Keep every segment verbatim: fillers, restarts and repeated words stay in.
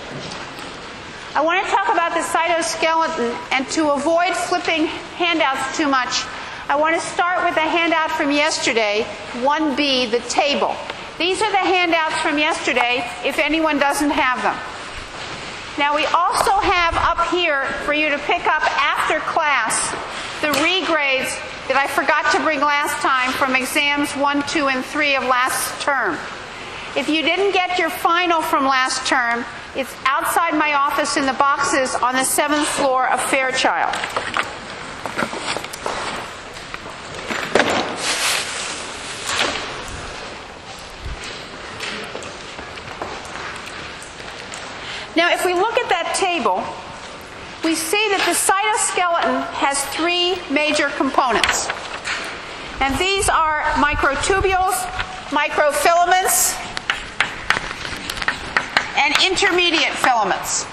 I want to talk about the cytoskeleton, and to avoid flipping handouts too much, I want to start with a handout from yesterday, one B, the table. These are the handouts from yesterday if anyone doesn't have them. Now we also have up here for you to pick up after class the regrades that I forgot to bring last time from exams one, two, and three of last term. If you didn't get your final from last term, it's outside my office in the boxes on the seventh floor of Fairchild. Now, if we look at that table, we see that the cytoskeleton has three major components. And these are microtubules, microfilaments, and intermediate filaments.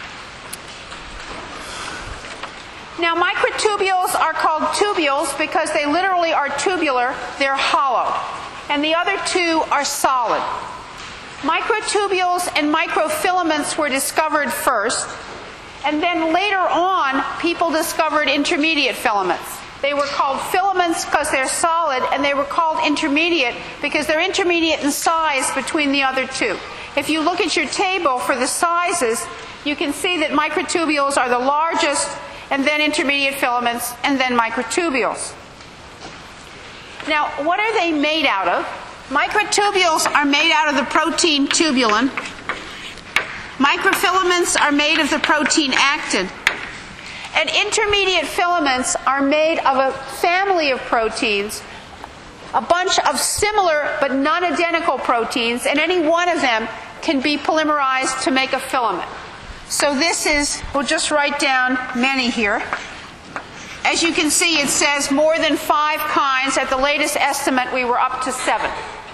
Now, microtubules are called tubules because they literally are tubular, they're hollow. And the other two are solid. Microtubules and microfilaments were discovered first, and then later on, people discovered intermediate filaments. They were called filaments because they're solid, and they were called intermediate because they're intermediate in size between the other two. If you look at your table for the sizes, you can see that microtubules are the largest, and then intermediate filaments, and then microtubules. Now, what are they made out of? Microtubules are made out of the protein tubulin. Microfilaments are made of the protein actin. And intermediate filaments are made of a family of proteins, a bunch of similar but non-identical proteins, and any one of them can be polymerized to make a filament. So this is, we'll just write down many here. As you can see, it says more than five kinds. At the latest estimate, we were up to seven.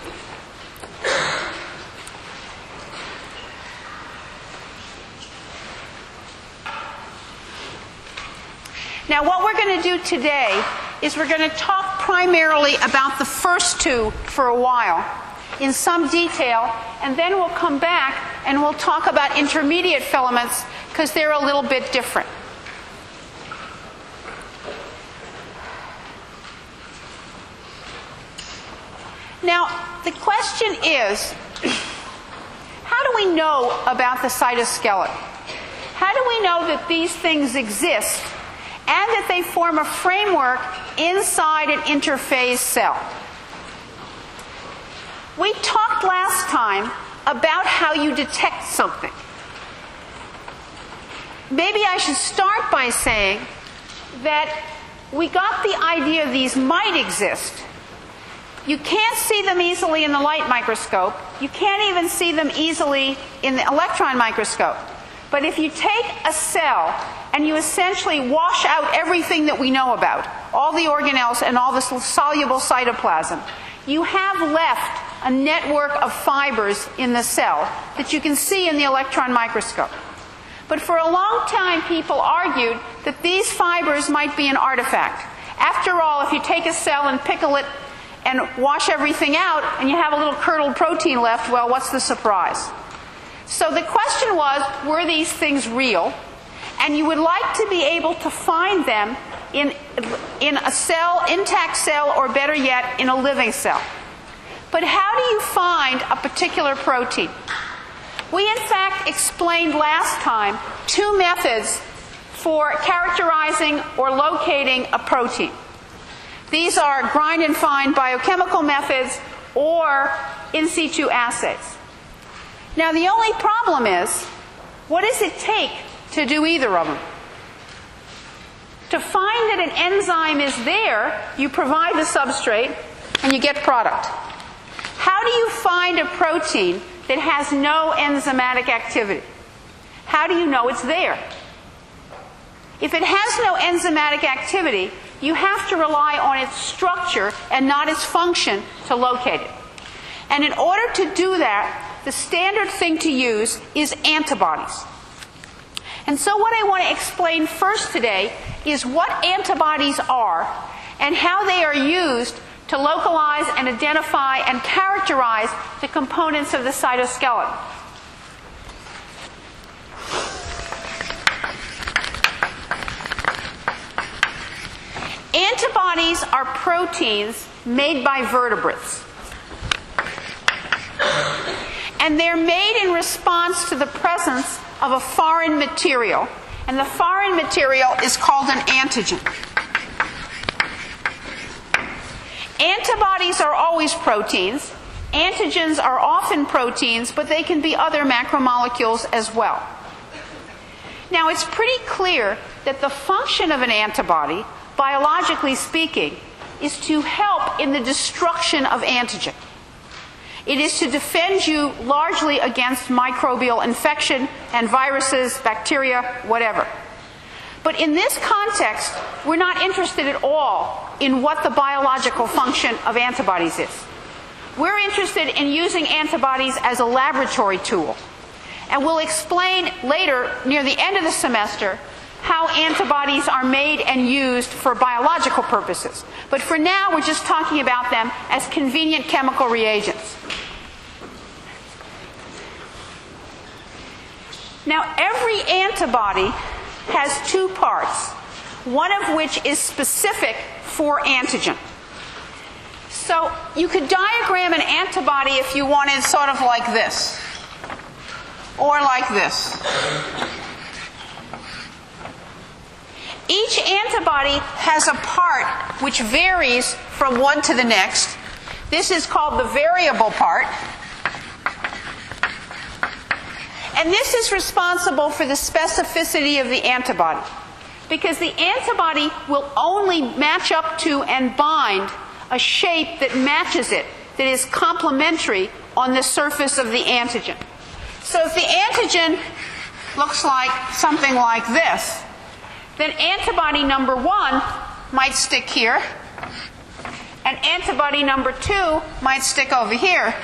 Now, what we're going to do today is we're going to talk primarily about the first two for a while in some detail, and then we'll come back and we'll talk about intermediate filaments because they're a little bit different. Now, the question is, how do we know about the cytoskeleton? How do we know that these things exist and that they form a framework inside an interphase cell? We talked last time about how you detect something. Maybe I should start by saying that we got the idea these might exist. You can't see them easily in the light microscope. You can't even see them easily in the electron microscope. But if you take a cell and you essentially wash out everything that we know about, all the organelles and all the soluble cytoplasm, you have left a network of fibers in the cell that you can see in the electron microscope. But for a long time, people argued that these fibers might be an artifact. After all, if you take a cell and pickle it and wash everything out, and you have a little curdled protein left, well, what's the surprise? So the question was, were these things real? And you would like to be able to find them in, in a cell, intact cell, or better yet, in a living cell. But how do you find a particular protein? We, in fact, explained last time two methods for characterizing or locating a protein. These are grind and find biochemical methods or in situ assays. Now, the only problem is, what does it take to do either of them? To find that an enzyme is there, you provide the substrate and you get product. How do you find a protein that has no enzymatic activity? How do you know it's there? If it has no enzymatic activity, you have to rely on its structure and not its function to locate it. And in order to do that, the standard thing to use is antibodies. And so what I want to explain first today is what antibodies are and how they are used to localize and identify and characterize the components of the cytoskeleton. Antibodies are proteins made by vertebrates. And they're made in response to the presence of a foreign material. And the foreign material is called an antigen. Antibodies are always proteins. Antigens are often proteins, but they can be other macromolecules as well. Now, it's pretty clear that the function of an antibody, biologically speaking, is to help in the destruction of antigen. It is to defend you largely against microbial infection and viruses, bacteria, whatever. But in this context, we're not interested at all in what the biological function of antibodies is. We're interested in using antibodies as a laboratory tool. And we'll explain later, near the end of the semester, how antibodies are made and used for biological purposes. But for now, we're just talking about them as convenient chemical reagents. Now, every antibody has two parts, one of which is specific for antigen. So you could diagram an antibody if you wanted sort of like this, or like this. Each antibody has a part which varies from one to the next. This is called the variable part. And this is responsible for the specificity of the antibody, because the antibody will only match up to and bind a shape that matches it, that is complementary on the surface of the antigen. So if the antigen looks like something like this, then antibody number one might stick here, and antibody number two might stick over here.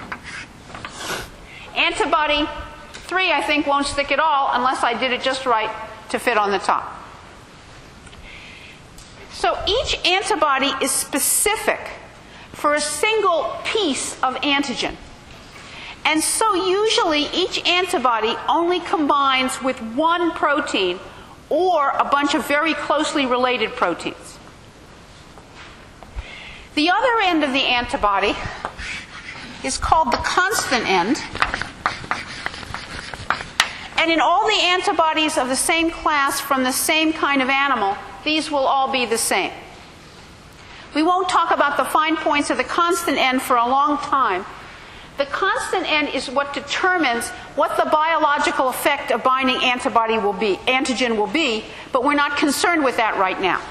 Antibody three, I think, won't stick at all unless I did it just right to fit on the top. So each antibody is specific for a single piece of antigen. And so usually each antibody only combines with one protein or a bunch of very closely related proteins. The other end of the antibody is called the constant end. And in all the antibodies of the same class from the same kind of animal, these will all be the same. We won't talk about the fine points of the constant end for a long time. The constant end is what determines what the biological effect of binding antibody will be, antigen will be, but we're not concerned with that right now.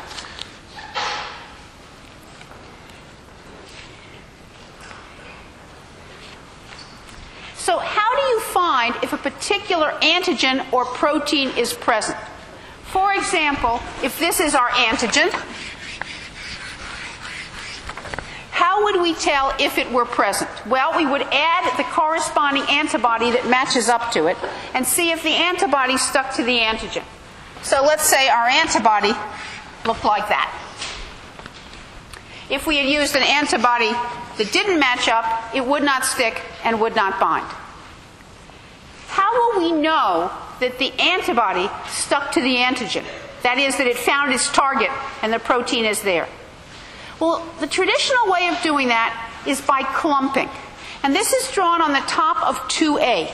So how do you find if a particular antigen or protein is present? For example, if this is our antigen, how would we tell if it were present? Well, we would add the corresponding antibody that matches up to it and see if the antibody stuck to the antigen. So let's say our antibody looked like that. If we had used an antibody that didn't match up, it would not stick and would not bind. How will we know that the antibody stuck to the antigen? That is, that it found its target and the protein is there. Well, the traditional way of doing that is by clumping. And this is drawn on the top of two A.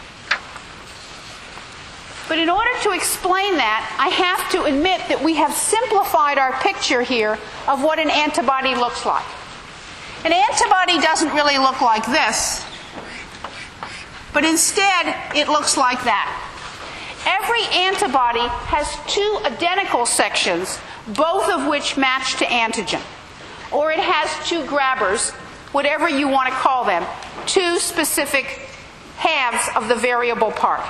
But in order to explain that, I have to admit that we have simplified our picture here of what an antibody looks like. An antibody doesn't really look like this, but instead it looks like that. Every antibody has two identical sections, both of which match to antigen. Or it has two grabbers, whatever you want to call them, two specific halves of the variable part.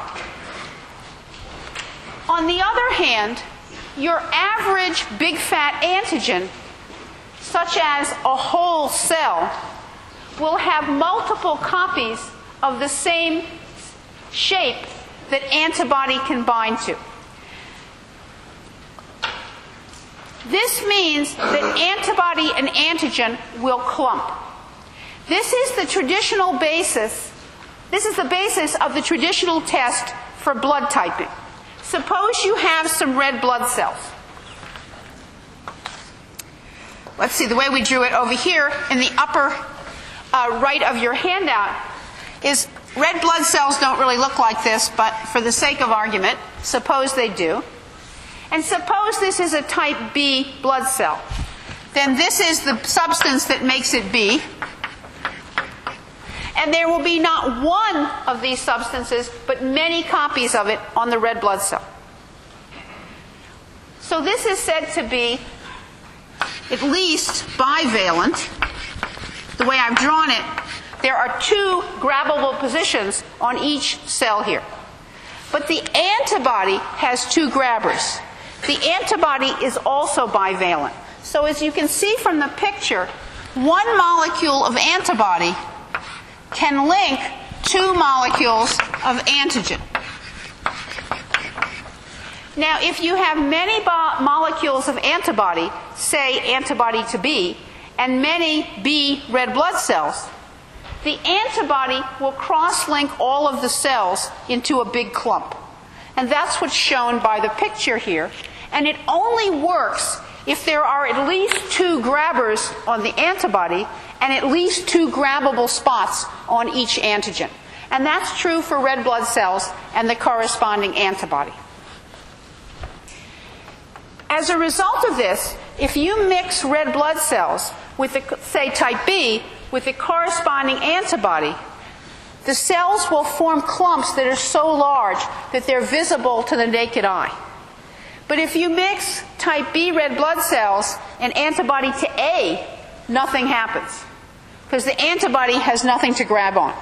On the other hand, your average big fat antigen, such as a whole cell, will have multiple copies of the same shape that antibody can bind to. This means that antibody and antigen will clump. This is the traditional basis, this is the basis of the traditional test for blood typing. Suppose you have some red blood cells. let's see, the way we drew it over here in the upper uh, right of your handout is red blood cells don't really look like this, but for the sake of argument, suppose they do. And suppose this is a type B blood cell. Then this is the substance that makes it B. And there will be not one of these substances, but many copies of it on the red blood cell. So this is said to be at least bivalent. The way I've drawn it, there are two grabbable positions on each cell here. But the antibody has two grabbers. The antibody is also bivalent. So as you can see from the picture, one molecule of antibody can link two molecules of antigen. Now, if you have many molecules of antibody, say antibody to B, and many B red blood cells, the antibody will cross-link all of the cells into a big clump. And that's what's shown by the picture here. And it only works if there are at least two grabbers on the antibody and at least two grabbable spots on each antigen. And that's true for red blood cells and the corresponding antibody. As a result of this, if you mix red blood cells with, the, say, type B, with the corresponding antibody, the cells will form clumps that are so large that they're visible to the naked eye. But if you mix type B red blood cells and antibody to A, nothing happens, because the antibody has nothing to grab on.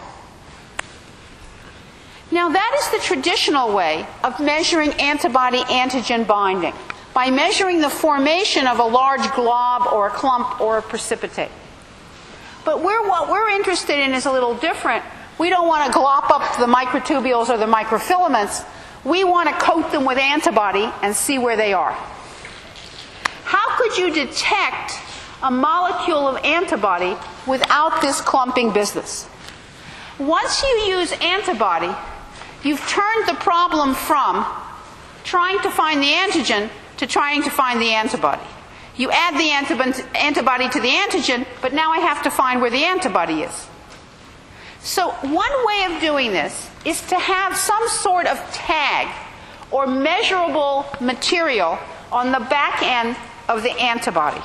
Now that is the traditional way of measuring antibody-antigen binding, by measuring the formation of a large glob or a clump or a precipitate. But we're, what we're interested in is a little different. We don't want to glop up the microtubules or the microfilaments. We want to coat them with antibody and see where they are. How could you detect a molecule of antibody without this clumping business? Once you use antibody, you've turned the problem from trying to find the antigen to trying to find the antibody. You add the antibody to the antigen, but now I have to find where the antibody is. So one way of doing this is to have some sort of tag or measurable material on the back end of the antibody.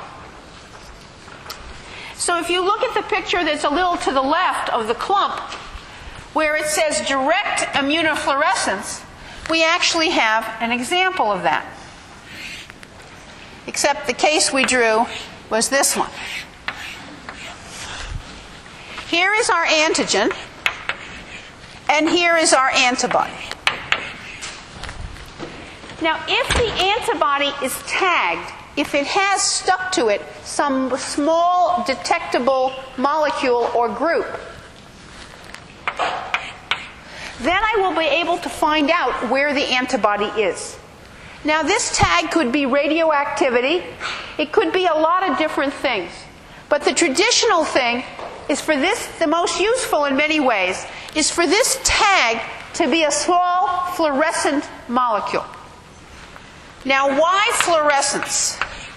So if you look at the picture that's a little to the left of the clump, where it says direct immunofluorescence, we actually have an example of that. Except the case we drew was this one. Here is our antigen, and here is our antibody. Now, if the antibody is tagged, if it has stuck to it some small detectable molecule or group, then I will be able to find out where the antibody is. Now, this tag could be radioactivity. It could be a lot of different things. But the traditional thing is for this, the most useful in many ways, is for this tag to be a small fluorescent molecule. Now, why fluorescence?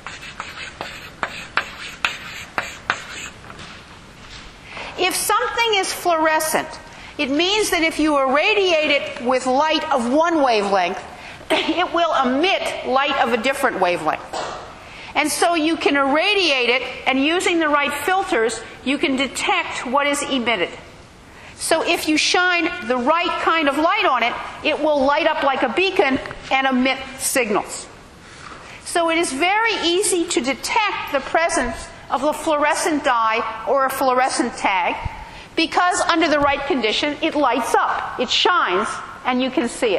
If something is fluorescent, it means that if you irradiate it with light of one wavelength, it will emit light of a different wavelength. And so you can irradiate it, and using the right filters, you can detect what is emitted. So if you shine the right kind of light on it, it will light up like a beacon and emit signals. So it is very easy to detect the presence of a fluorescent dye or a fluorescent tag, because under the right condition, it lights up, it shines, and you can see it.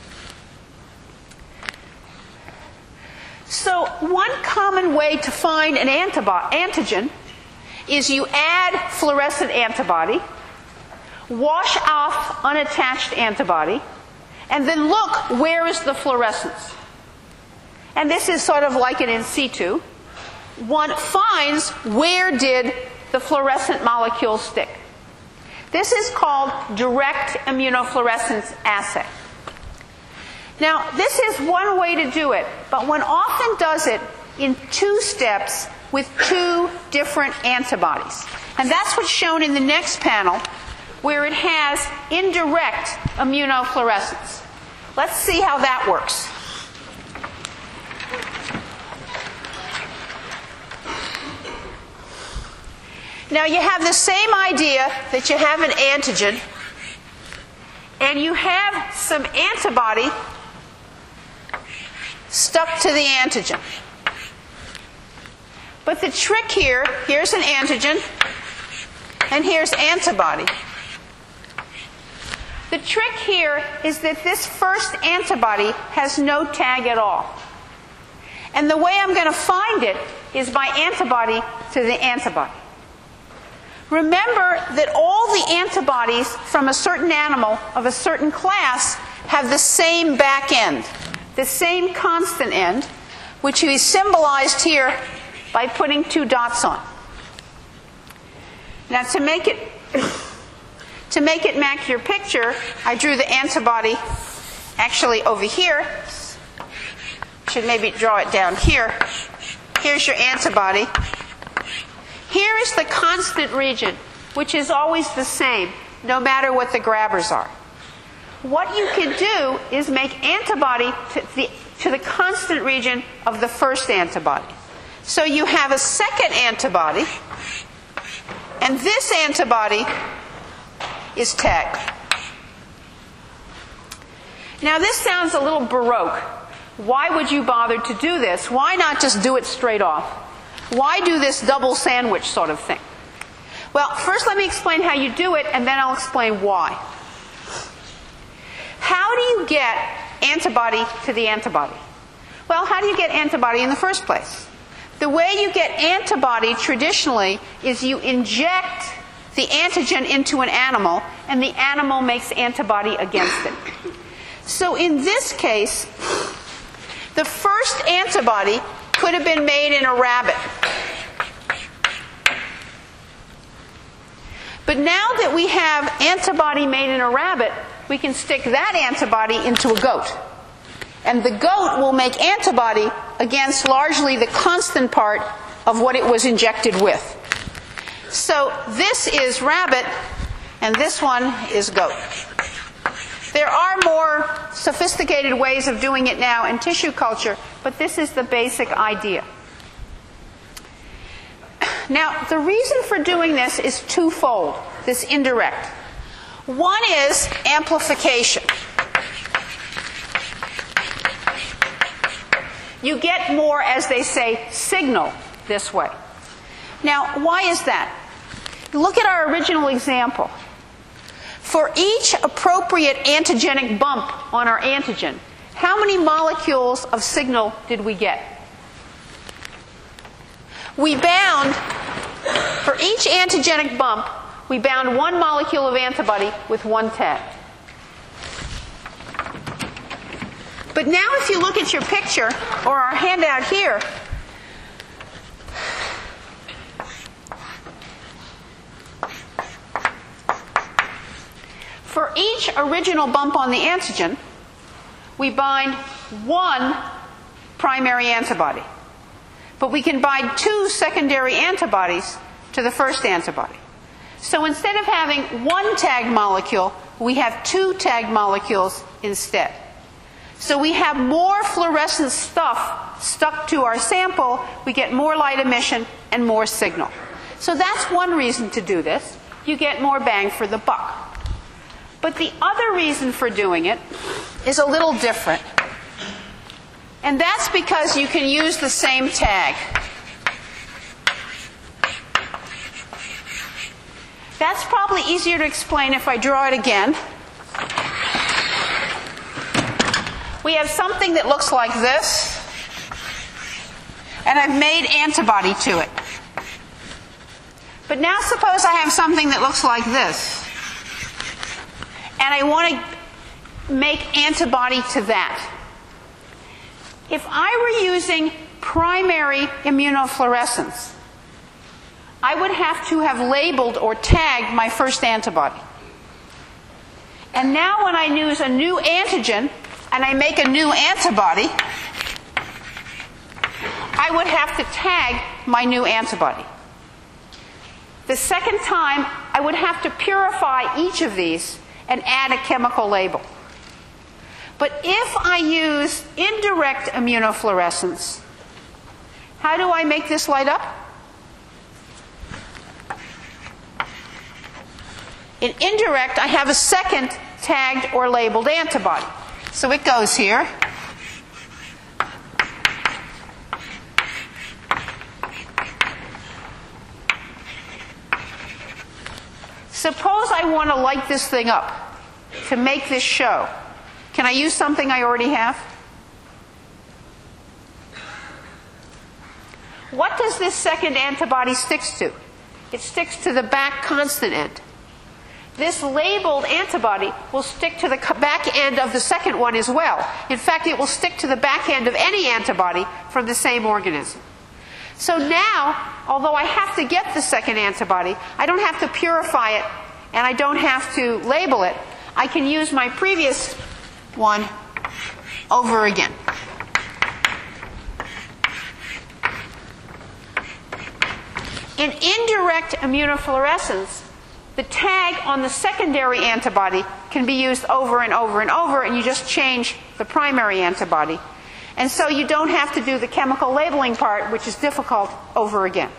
So one common way to find an antigen is you add fluorescent antibody, wash off unattached antibody, and then look, where is the fluorescence? And this is sort of like an in situ. One finds, where did the fluorescent molecule stick? This is called direct immunofluorescence assay. Now, this is one way to do it, but one often does it in two steps with two different antibodies. And that's what's shown in the next panel, where it has indirect immunofluorescence. Let's see how that works. Now you have the same idea that you have an antigen, and you have some antibody stuck to the antigen. But the trick here, here's an antigen, and here's antibody. The trick here is that this first antibody has no tag at all. And the way I'm going to find it is by antibody to the antibody. Remember that all the antibodies from a certain animal of a certain class have the same back end, the same constant end, which is symbolized here by putting two dots on. Now to make it to make it match your picture, I drew the antibody actually over here. Should maybe draw it down here. Here's your antibody. Here is the constant region, which is always the same, no matter what the grabbers are. What you can do is make antibody to the, to the constant region of the first antibody. So you have a second antibody, and this antibody is tagged. Now this sounds a little baroque. Why would you bother to do this? Why not just do it straight off? Why do this double sandwich sort of thing? Well, first let me explain how you do it, and then I'll explain why. How do you get antibody to the antibody? Well, how do you get antibody in the first place? The way you get antibody traditionally is you inject the antigen into an animal, and the animal makes antibody against it. So in this case, the first antibody could have been made in a rabbit. But now that we have antibody made in a rabbit, we can stick that antibody into a goat. And the goat will make antibody against largely the constant part of what it was injected with. So this is rabbit, and this one is goat. There are more sophisticated ways of doing it now in tissue culture, but this is the basic idea. Now, the reason for doing this is twofold, this indirect. One is amplification. You get more, as they say, signal this way. Now, why is that? Look at our original example. For each appropriate antigenic bump on our antigen, how many molecules of signal did we get? We bound, for each antigenic bump, we bound one molecule of antibody with one tag. But now if you look at your picture, or our handout here, for each original bump on the antigen, we bind one primary antibody. But we can bind two secondary antibodies to the first antibody. So instead of having one tag molecule, we have two tag molecules instead. So we have more fluorescent stuff stuck to our sample, we get more light emission and more signal. So that's one reason to do this. You get more bang for the buck. But the other reason for doing it is a little different. And that's because you can use the same tag. That's probably easier to explain if I draw it again. We have something that looks like this, and I've made antibody to it. But now suppose I have something that looks like this, and I want to make antibody to that. If I were using primary immunofluorescence, I would have to have labeled or tagged my first antibody. And now when I use a new antigen, and I make a new antibody, I would have to tag my new antibody. The second time, I would have to purify each of these and add a chemical label. But if I use indirect immunofluorescence, how do I make this light up? In indirect, I have a second tagged or labeled antibody. So it goes here. Suppose I want to light this thing up to make this show. Can I use something I already have? What does this second antibody sticks to? It sticks to the back constant end. This labeled antibody will stick to the back end of the second one as well. In fact, it will stick to the back end of any antibody from the same organism. So now, although I have to get the second antibody, I don't have to purify it and I don't have to label it. I can use my previous one over again. In indirect immunofluorescence, the tag on the secondary antibody can be used over and over and over, and you just change the primary antibody. And so you don't have to do the chemical labeling part, which is difficult, over again.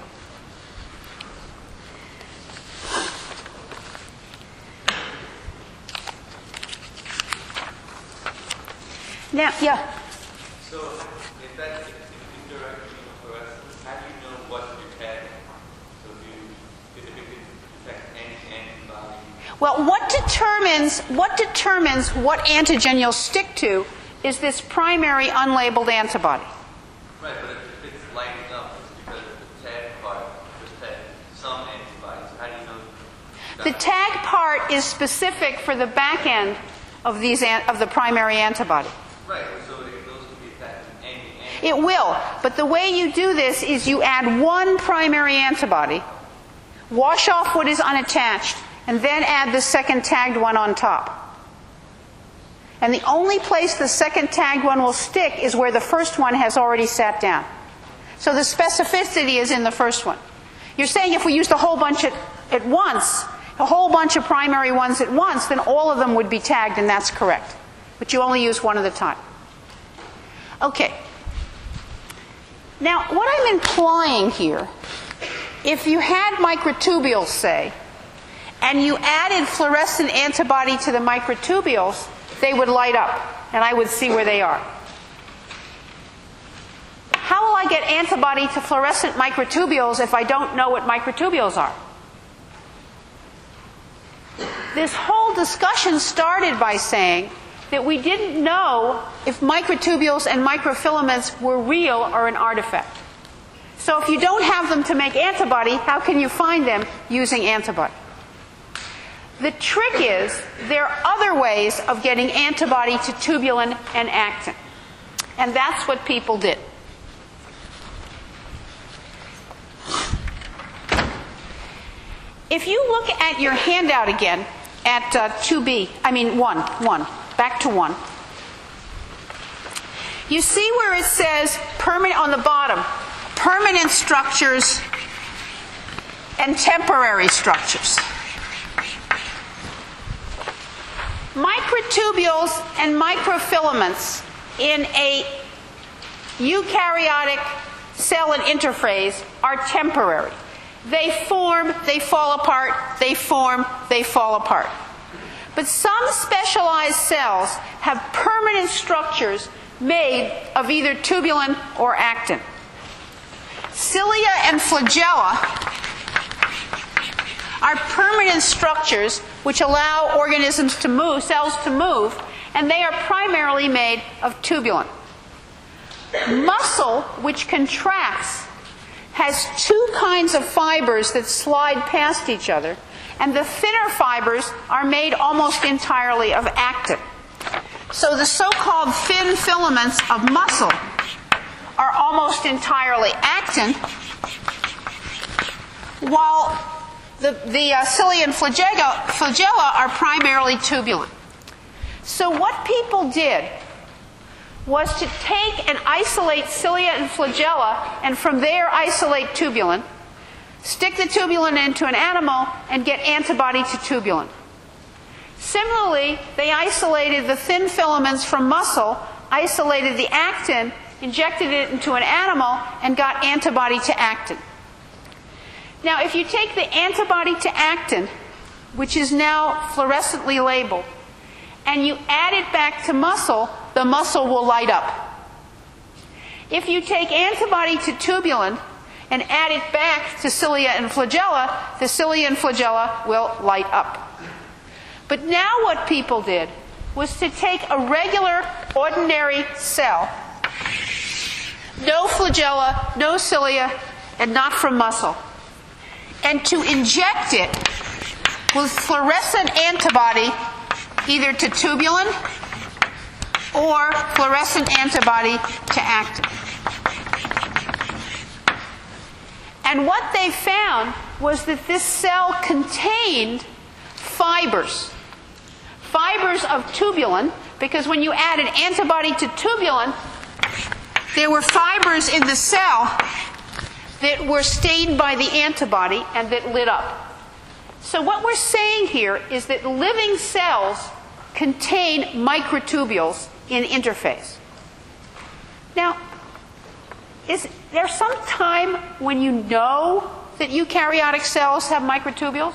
Now, yeah? So, if that's indirect immunofluorescence, how do you know what you're tagging? So, do you, if it can detect any antibody? Well, what determines, what determines what antigen you'll stick to is this primary unlabeled antibody. Right, but if it's lighting up, it's because the tag part just had some antibodies. How do you know that? The tag part is specific for the back end of, these, of the primary antibody. Right, so those can be attached to any antibody. It will, but the way you do this is you add one primary antibody, wash off what is unattached, and then add the second tagged one on top. And the only place the second tagged one will stick is where the first one has already sat down. So the specificity is in the first one. You're saying if we used a whole bunch at, at once, a whole bunch of primary ones at once, then all of them would be tagged, and that's correct. But you only use one at a time. Okay. Now, what I'm implying here, if you had microtubules, say, and you added fluorescent antibody to the microtubules, they would light up, and I would see where they are. How will I get antibody to fluorescent microtubules if I don't know what microtubules are? This whole discussion started by saying that we didn't know if microtubules and microfilaments were real or an artifact. So if you don't have them to make antibody, how can you find them using antibody? The trick is there are other ways of getting antibody to tubulin and actin. And that's what people did. If you look at your handout again, at uh, two B, I mean one, one, back to one, you see where it says permanent on the bottom, permanent structures and temporary structures. Microtubules and microfilaments in a eukaryotic cell and interphase are temporary. They form, they fall apart, they form, they fall apart. But some specialized cells have permanent structures made of either tubulin or actin. Cilia and flagella are permanent structures which allow organisms to move, cells to move, and they are primarily made of tubulin. Muscle, which contracts, has two kinds of fibers that slide past each other, and the thinner fibers are made almost entirely of actin. So the so-called thin filaments of muscle are almost entirely actin, while the, the uh, cilia and flagella, flagella are primarily tubulin. So what people did was to take and isolate cilia and flagella, and from there isolate tubulin, stick the tubulin into an animal, and get antibody to tubulin. Similarly, they isolated the thin filaments from muscle, isolated the actin, injected it into an animal, and got antibody to actin. Now, if you take the antibody to actin, which is now fluorescently labeled, and you add it back to muscle, the muscle will light up. If you take antibody to tubulin and add it back to cilia and flagella, the cilia and flagella will light up. But now what people did was to take a regular, ordinary cell, no flagella, no cilia, and not from muscle, and to inject it with fluorescent antibody either to tubulin or fluorescent antibody to actin. And what they found was that this cell contained fibers. Fibers of tubulin, because when you added antibody to tubulin, there were fibers in the cell that were stained by the antibody and that lit up. So what we're saying here is that living cells contain microtubules in interphase. Now, is there some time when you know that eukaryotic cells have microtubules?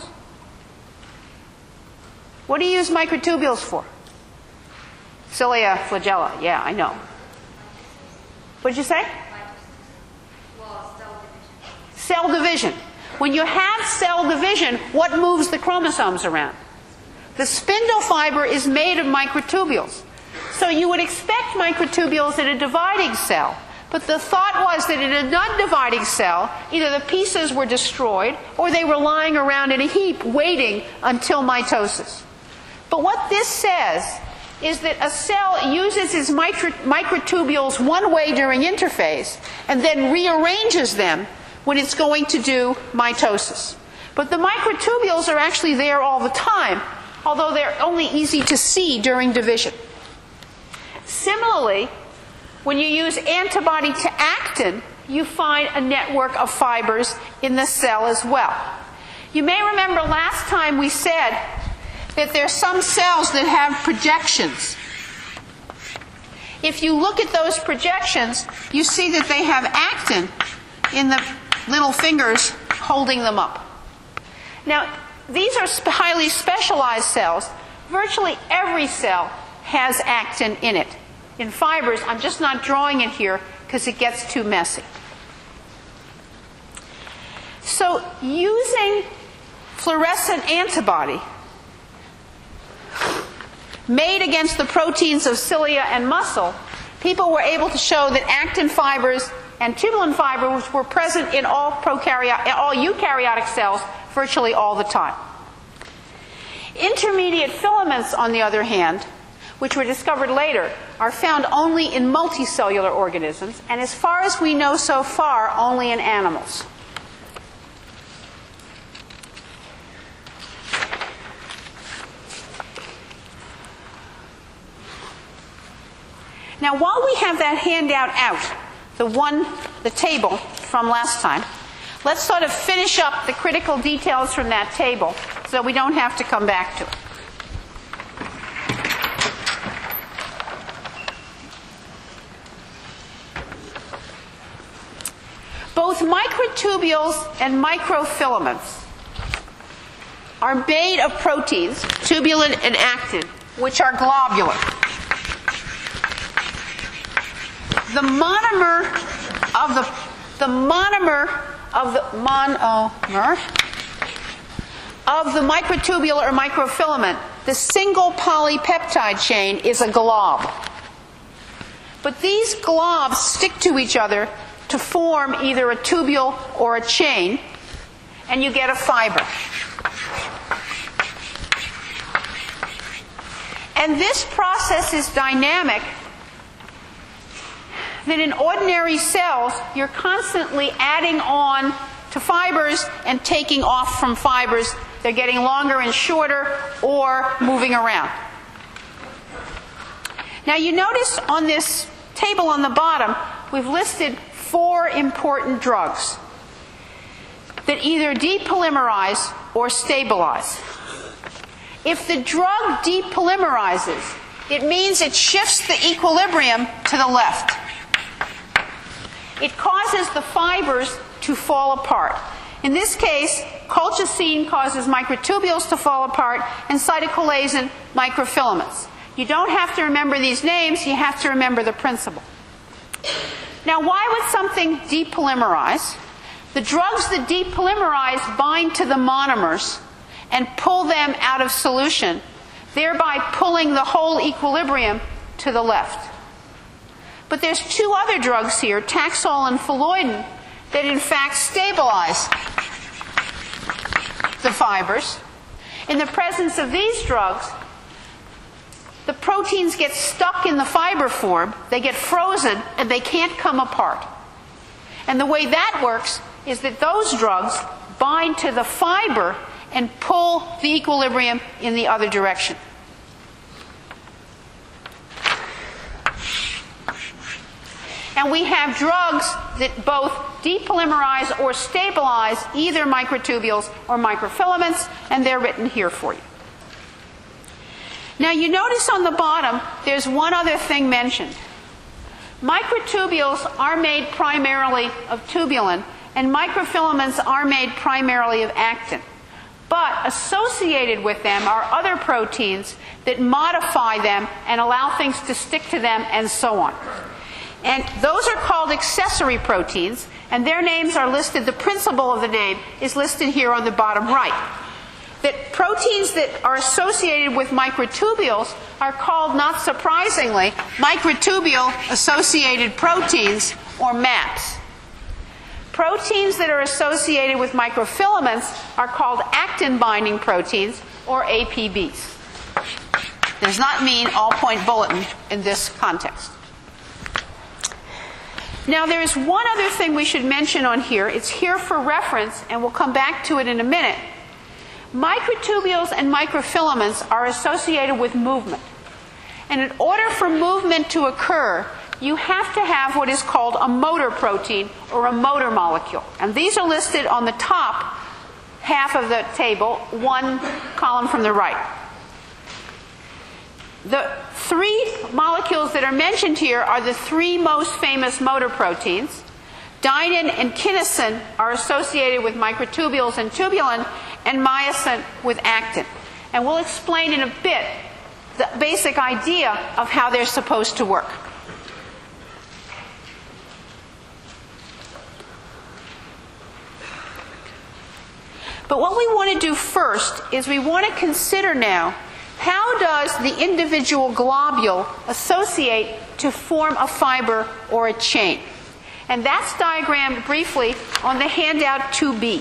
What do you use microtubules for? Cilia, flagella. Yeah, I know. What did you say? Well, cell division. Cell division. When you have cell division, what moves the chromosomes around? The spindle fiber is made of microtubules. So you would expect microtubules in a dividing cell. But the thought was that in a non-dividing cell, either the pieces were destroyed or they were lying around in a heap waiting until mitosis. But what this says is that a cell uses its micro microtubules one way during interphase and then rearranges them when it's going to do mitosis. But the microtubules are actually there all the time, although they're only easy to see during division. Similarly, when you use antibody to actin, you find a network of fibers in the cell as well. You may remember last time we said that there are some cells that have projections. If you look at those projections, you see that they have actin in the little fingers holding them up. Now, these are sp- highly specialized cells. Virtually every cell has actin in it. In fibers, I'm just not drawing it here because it gets too messy. So, using fluorescent antibody made against the proteins of cilia and muscle, people were able to show that actin fibers and tubulin fibers were present in all prokaryotic, all eukaryotic cells virtually all the time. Intermediate filaments, on the other hand, which were discovered later, are found only in multicellular organisms, and as far as we know so far, only in animals. Now, while we have that handout out, the one, the table from last time, let's sort of finish up the critical details from that table so we don't have to come back to it. Both microtubules and microfilaments are made of proteins, tubulin and actin, which are globular. The monomer of the the monomer of the monomer of the microtubular or microfilament, the single polypeptide chain, is a glob. But these globs stick to each other to form either a tubule or a chain, and you get a fiber. And this process is dynamic, that in ordinary cells, you're constantly adding on to fibers and taking off from fibers. They're getting longer and shorter or moving around. Now you notice on this table on the bottom, we've listed four important drugs that either depolymerize or stabilize. If the drug depolymerizes, it means it shifts the equilibrium to the left. It causes the fibers to fall apart. In this case, colchicine causes microtubules to fall apart and cytochalasin microfilaments. You don't have to remember these names, you have to remember the principle. Now, why would something depolymerize? The drugs that depolymerize bind to the monomers and pull them out of solution, thereby pulling the whole equilibrium to the left. But there's two other drugs here, Taxol and phalloidin, that in fact stabilize the fibers. In the presence of these drugs, the proteins get stuck in the fiber form, they get frozen, and they can't come apart. And the way that works is that those drugs bind to the fiber and pull the equilibrium in the other direction. And we have drugs that both depolymerize or stabilize either microtubules or microfilaments, and they're written here for you. Now you notice on the bottom there's one other thing mentioned. Microtubules are made primarily of tubulin, and microfilaments are made primarily of actin. But associated with them are other proteins that modify them and allow things to stick to them and so on. And those are called accessory proteins, and their names are listed, the principle of the name is listed here on the bottom right. That proteins that are associated with microtubules are called, not surprisingly, microtubule-associated proteins, or MAPs. Proteins that are associated with microfilaments are called actin-binding proteins, or A P Bs. Does not mean all-point bulletin in this context. Now there's one other thing we should mention on here. It's here for reference, and we'll come back to it in a minute. Microtubules and microfilaments are associated with movement. And in order for movement to occur, you have to have what is called a motor protein or a motor molecule. And these are listed on the top half of the table, one column from the right. The three molecules that are mentioned here are the three most famous motor proteins. Dynin and kinesin are associated with microtubules and tubulin, and myosin with actin. And we'll explain in a bit the basic idea of how they're supposed to work. But what we want to do first is we want to consider now, how does the individual globule associate to form a fiber or a chain? And that's diagrammed briefly on the handout two B.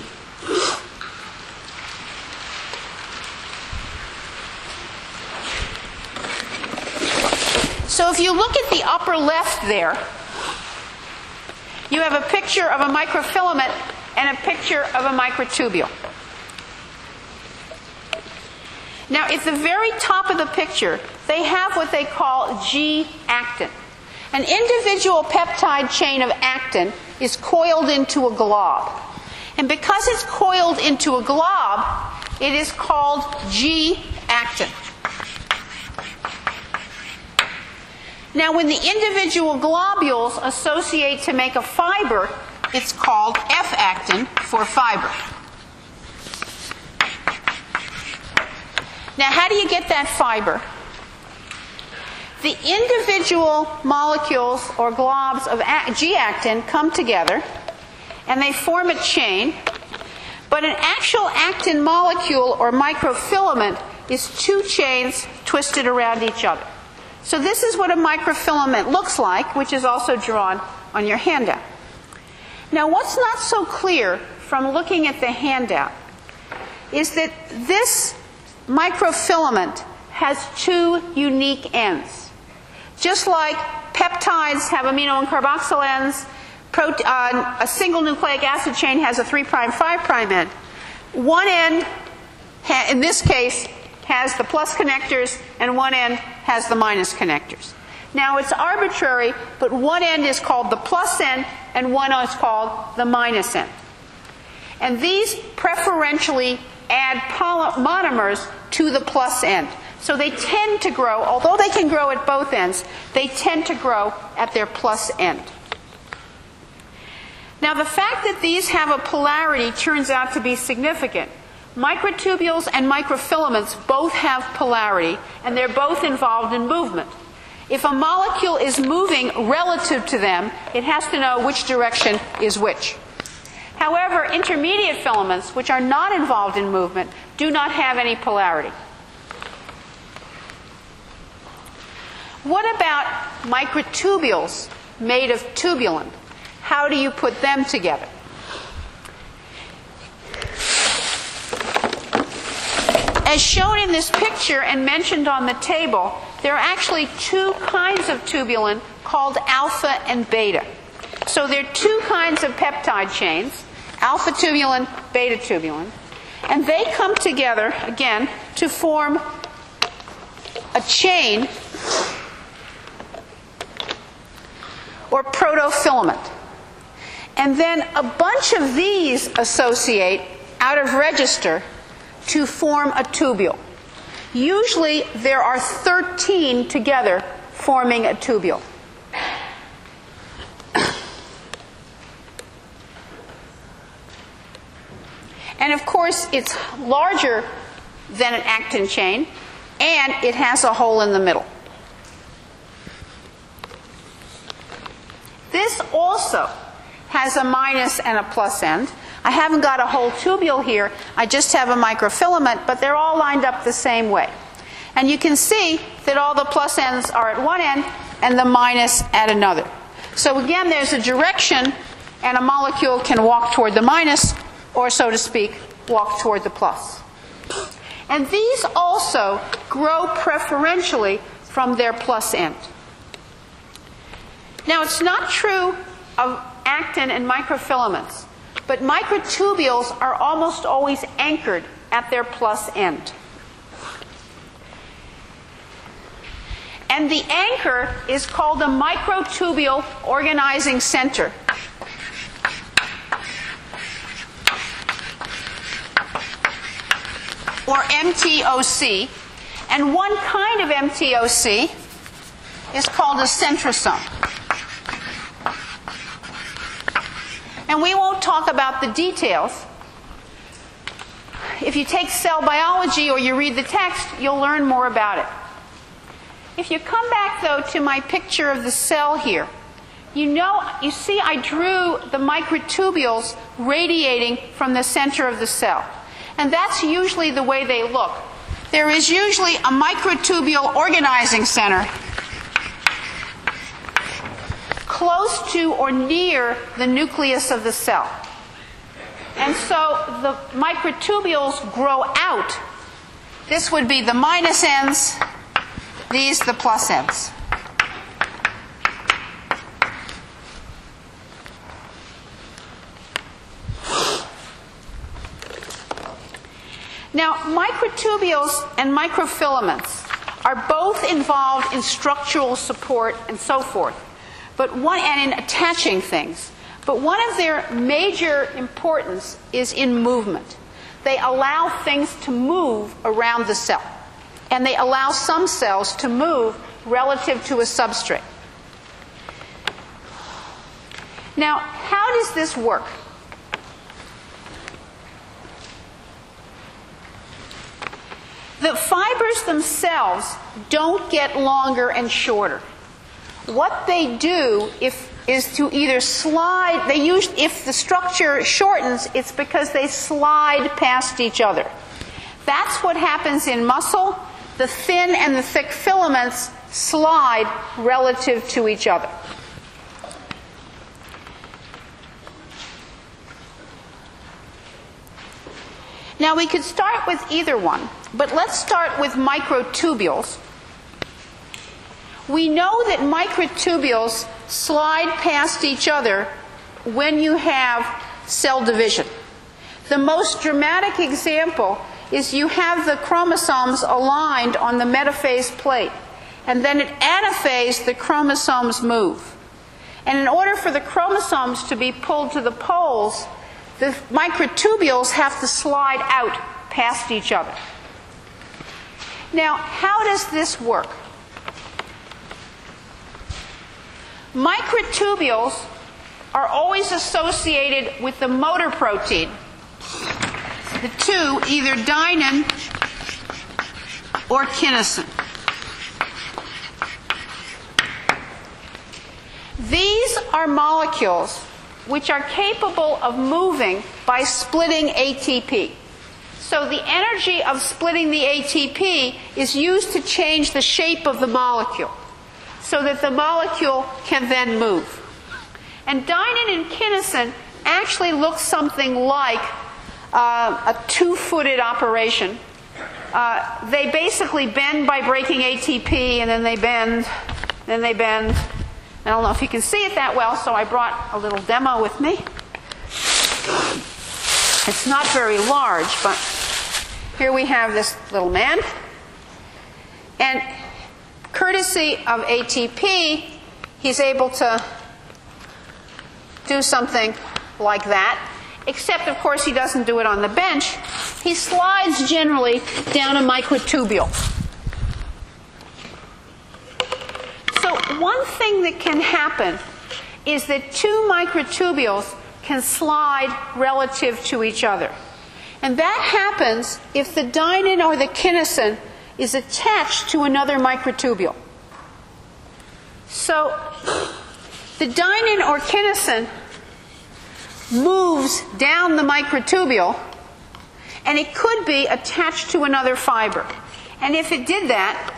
So if you look at the upper left there, you have a picture of a microfilament and a picture of a microtubule. Now, at the very top of the picture, they have what they call G-actin. An individual peptide chain of actin is coiled into a glob. And because it's coiled into a glob, it is called G-actin. Now, when the individual globules associate to make a fiber, it's called F-actin for fiber. Now, how do you get that fiber? The individual molecules or globs of G-actin come together, and they form a chain. But an actual actin molecule or microfilament is two chains twisted around each other. So this is what a microfilament looks like, which is also drawn on your handout. Now, what's not so clear from looking at the handout is that this microfilament has two unique ends. Just like peptides have amino and carboxyl ends, prote- uh, a single nucleic acid chain has a three prime, five prime end. One end, ha- in this case, has the plus connectors, and one end has the minus connectors. Now it's arbitrary, but one end is called the plus end and one is called the minus end. And these preferentially add monomers to the plus end. So they tend to grow, although they can grow at both ends, they tend to grow at their plus end. Now the fact that these have a polarity turns out to be significant. Microtubules and microfilaments both have polarity, and they're both involved in movement. If a molecule is moving relative to them, it has to know which direction is which. However, intermediate filaments, which are not involved in movement, do not have any polarity. What about microtubules made of tubulin? How do you put them together? As shown in this picture and mentioned on the table, there are actually two kinds of tubulin called alpha and beta. So there are two kinds of peptide chains, alpha tubulin, beta tubulin, and they come together, again, to form a chain or protofilament. And then a bunch of these associate out of register to form a tubule. Usually there are thirteen together forming a tubule. And of course it's larger than an actin chain, and it has a hole in the middle. This also has a minus and a plus end. I haven't got a whole tubule here, I just have a microfilament, but they're all lined up the same way. And you can see that all the plus ends are at one end and the minus at another. So again, there's a direction, and a molecule can walk toward the minus, or so to speak, walk toward the plus. And these also grow preferentially from their plus end. Now, it's not true of actin and microfilaments, but microtubules are almost always anchored at their plus end. And the anchor is called a microtubule organizing center. Or M T O C. And one kind of M T O C is called a centrosome. And we won't talk about the details. If you take cell biology or you read the text, you'll learn more about it. If you come back, though, to my picture of the cell here, you know, you see I drew the microtubules radiating from the center of the cell. And that's usually the way they look. There is usually a microtubule organizing center close to or near the nucleus of the cell. And so the microtubules grow out. This would be the minus ends, these the plus ends. Now, microtubules and microfilaments are both involved in structural support and so forth, but one and in attaching things. But one of their major importance is in movement. They allow things to move around the cell, and they allow some cells to move relative to a substrate. Now, how does this work? The fibers themselves don't get longer and shorter. What they do if, is to either slide, they use, if the structure shortens, it's because they slide past each other. That's what happens in muscle. The thin and the thick filaments slide relative to each other. Now, we could start with either one, but let's start with microtubules. We know that microtubules slide past each other when you have cell division. The most dramatic example is you have the chromosomes aligned on the metaphase plate, and then at anaphase the chromosomes move. And in order for the chromosomes to be pulled to the poles, the microtubules have to slide out past each other. Now, how does this work? Microtubules are always associated with the motor protein, the two, either dynein or kinesin. These are molecules which are capable of moving by splitting A T P. So the energy of splitting the A T P is used to change the shape of the molecule so that the molecule can then move. And dynein and kinesin actually look something like uh, a two-footed operation. Uh, they basically bend by breaking A T P, and then they bend, then they bend. I don't know if you can see it that well, so I brought a little demo with me. It's not very large, but here we have this little man. And courtesy of A T P, he's able to do something like that, except, of course, he doesn't do it on the bench. He slides generally down a microtubule. So one thing that can happen is that two microtubules can slide relative to each other. And that happens if the dynein or the kinesin is attached to another microtubule. So the dynein or kinesin moves down the microtubule, and it could be attached to another fiber. And if it did that,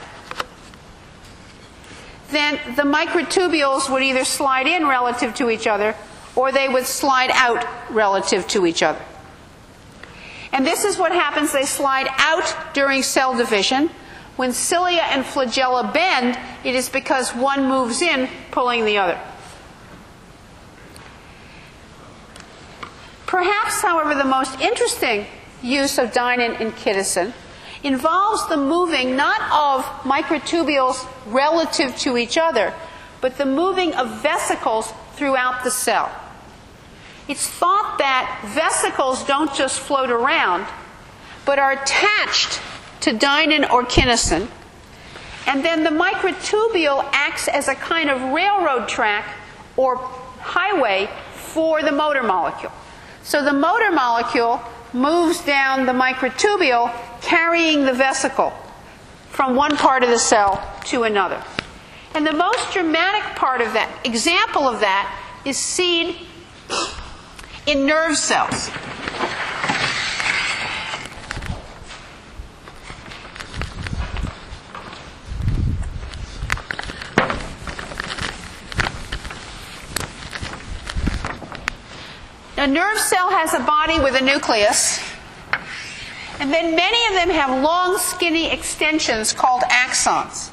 then the microtubules would either slide in relative to each other or they would slide out relative to each other. And this is what happens. They slide out during cell division. When cilia and flagella bend, it is because one moves in, pulling the other. Perhaps, however, the most interesting use of dynein and kinesin involves the moving not of microtubules relative to each other, but the moving of vesicles throughout the cell. It's thought that vesicles don't just float around, but are attached to dynein or kinesin, and then the microtubule acts as a kind of railroad track or highway for the motor molecule. So the motor molecule moves down the microtubule, carrying the vesicle from one part of the cell to another. And the most dramatic part of that, example of that, is seen in nerve cells. A nerve cell has a body with a nucleus, and then many of them have long, skinny extensions called axons.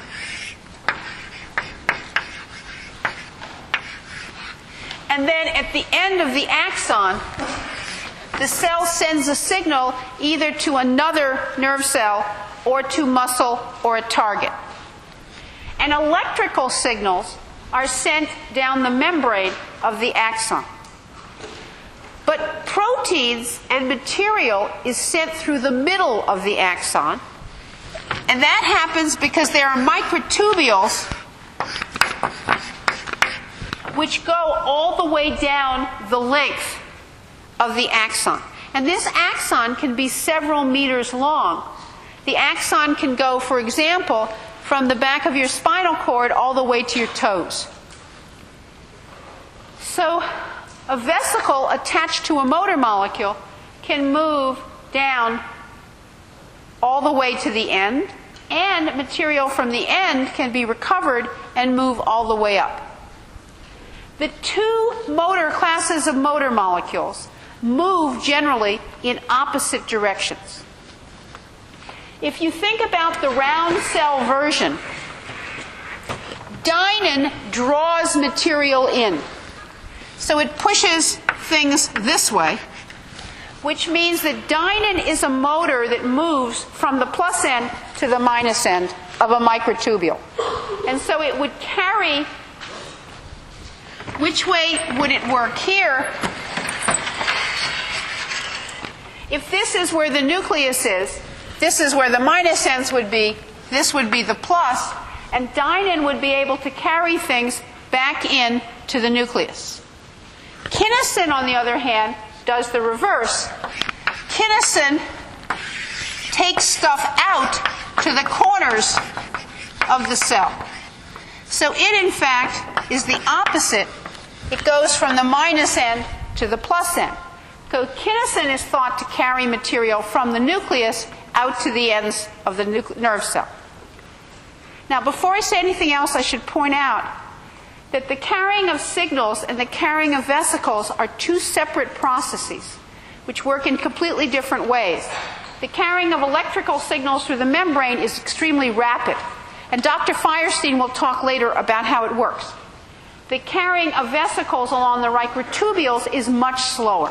And then at the end of the axon, the cell sends a signal either to another nerve cell or to muscle or a target. And electrical signals are sent down the membrane of the axon. But proteins and material is sent through the middle of the axon. And that happens because there are microtubules which go all the way down the length of the axon. And this axon can be several meters long. The axon can go, for example, from the back of your spinal cord all the way to your toes. So a vesicle attached to a motor molecule can move down all the way to the end, and material from the end can be recovered and move all the way up. The two motor classes of motor molecules move generally in opposite directions. If you think about the round cell version, dynein draws material in. So it pushes things this way, which means that dynein is a motor that moves from the plus end to the minus end of a microtubule. And so it would carry, which way would it work here? If this is where the nucleus is, this is where the minus ends would be, this would be the plus, and dynein would be able to carry things back in to the nucleus. Kinesin, on the other hand, does the reverse. Kinesin takes stuff out to the corners of the cell. So it, in fact, is the opposite. It goes from the minus end to the plus end. So kinesin is thought to carry material from the nucleus out to the ends of the nucle- nerve cell. Now, before I say anything else, I should point out that the carrying of signals and the carrying of vesicles are two separate processes which work in completely different ways. The carrying of electrical signals through the membrane is extremely rapid, and Doctor Firestein will talk later about how it works. The carrying of vesicles along the microtubules is much slower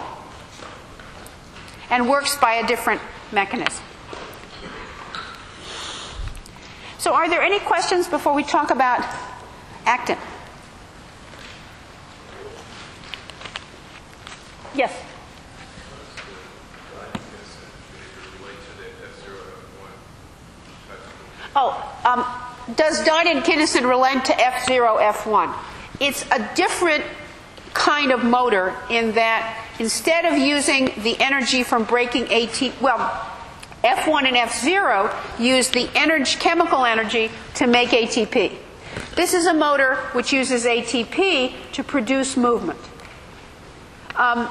and works by a different mechanism. So are there any questions before we talk about actin? Yes? Oh, um, does dynein kinesin relate to F zero F one? It's a different kind of motor in that instead of using the energy from breaking A T P, well, F one and F zero use the energy, chemical energy to make A T P. This is a motor which uses A T P to produce movement. Um,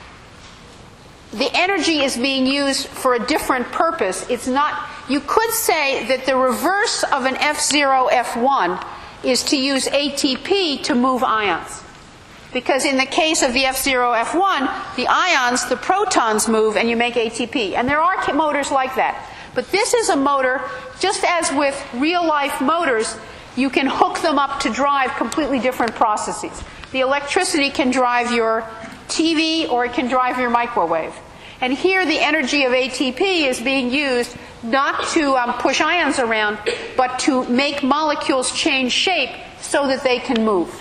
the energy is being used for a different purpose. It's not, you could say that the reverse of an F zero F one is to use A T P to move ions. Because in the case of the F zero F one, the ions, the protons move and you make A T P. And there are motors like that. But this is a motor, just as with real-life motors, you can hook them up to drive completely different processes. The electricity can drive your T V or it can drive your microwave. And here the energy of A T P is being used not to um, push ions around, but to make molecules change shape so that they can move.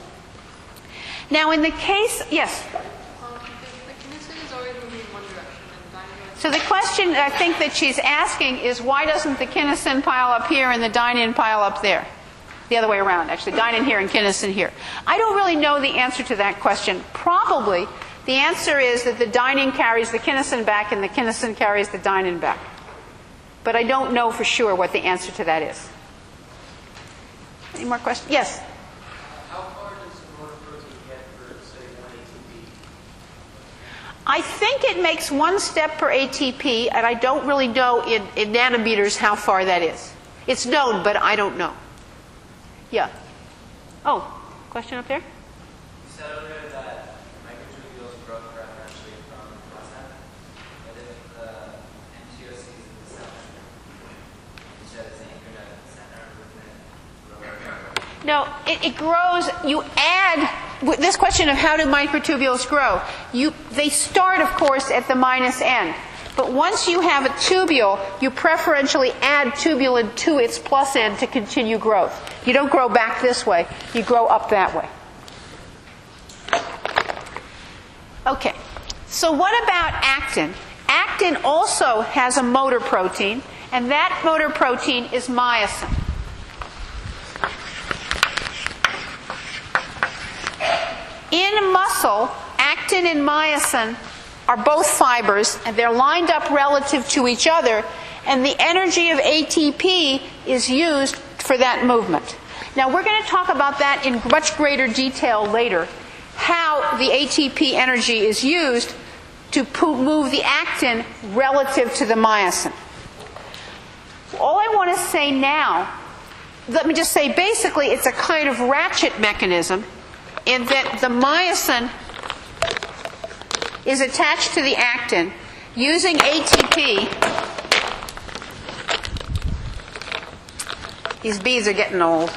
Now in the case, yes? Um, the, the kinesin is always moving in one direction and dynein. So the question I think that she's asking is why doesn't the kinesin pile up here and the dynein pile up there? The other way around, actually. Dynein here and kinesin here. I don't really know the answer to that question. Probably the answer is that the dynein carries the kinesin back and the kinesin carries the dynein back. But I don't know for sure what the answer to that is. Any more questions? Yes? How far does the motor protein get for, say, one A T P? I think it makes one step per A T P, and I don't really know in, in nanometers how far that is. It's known, but I don't know. Yeah. Oh, question up there? You said earlier that microtubules grow preferentially from the placenta, but if the M T O C is in the center, instead it's anchored at the center, wouldn't it grow? No, it, it grows, you add, this question of how do microtubules grow, you, they start, of course, at the minus end. But once you have a tubule, you preferentially add tubulin to its plus end to continue growth. You don't grow back this way, you grow up that way. Okay, so what about actin? Actin also has a motor protein, and that motor protein is myosin. In muscle, actin and myosin are both fibers, and they're lined up relative to each other, and the energy of A T P is used for that movement. Now, we're going to talk about that in much greater detail later, how the A T P energy is used to move the actin relative to the myosin. All I want to say now, let me just say basically it's a kind of ratchet mechanism in that the myosin is attached to the actin using A T P. These beads are getting old.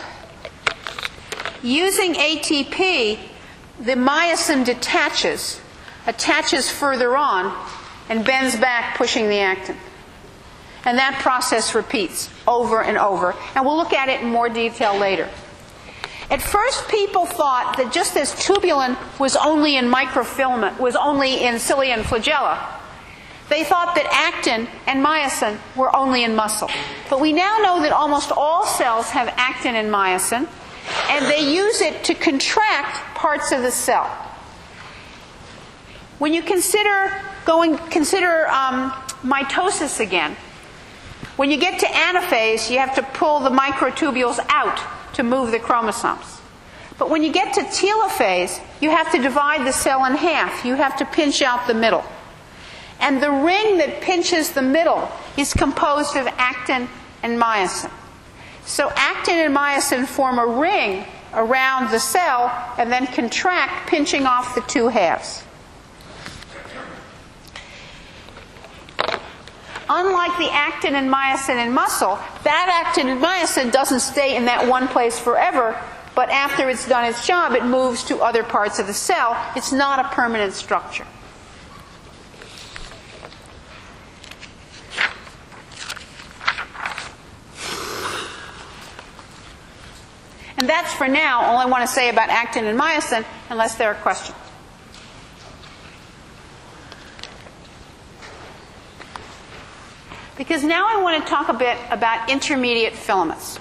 Using A T P, the myosin detaches, attaches further on, and bends back, pushing the actin. And that process repeats over and over. And we'll look at it in more detail later. At first, people thought that just as tubulin was only in microfilament, was only in cilia and flagella, they thought that actin and myosin were only in muscle. But we now know that almost all cells have actin and myosin, and they use it to contract parts of the cell. When you consider going, consider um, mitosis again, when you get to anaphase, you have to pull the microtubules out to move the chromosomes. But when you get to telophase, you have to divide the cell in half. You have to pinch out the middle. And the ring that pinches the middle is composed of actin and myosin. So actin and myosin form a ring around the cell and then contract, pinching off the two halves. Unlike the actin and myosin in muscle, that actin and myosin doesn't stay in that one place forever, but after it's done its job, it moves to other parts of the cell. It's not a permanent structure. And that's for now all I want to say about actin and myosin, unless there are questions. Because now I want to talk a bit about intermediate filaments.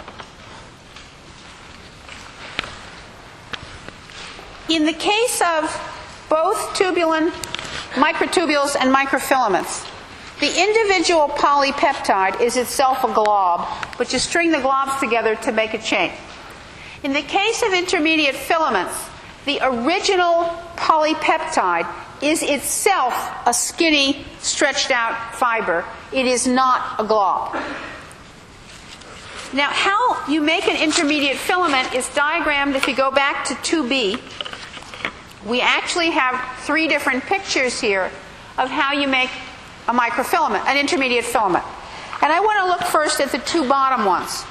In the case of both tubulin, microtubules, and microfilaments, the individual polypeptide is itself a glob, but you string the globs together to make a chain. In the case of intermediate filaments, the original polypeptide is itself a skinny, stretched out fiber. It is not a glob. Now, how you make an intermediate filament is diagrammed if you go back to two B. We actually have three different pictures here of how you make a microfilament, an intermediate filament. And I want to look first at the two bottom ones.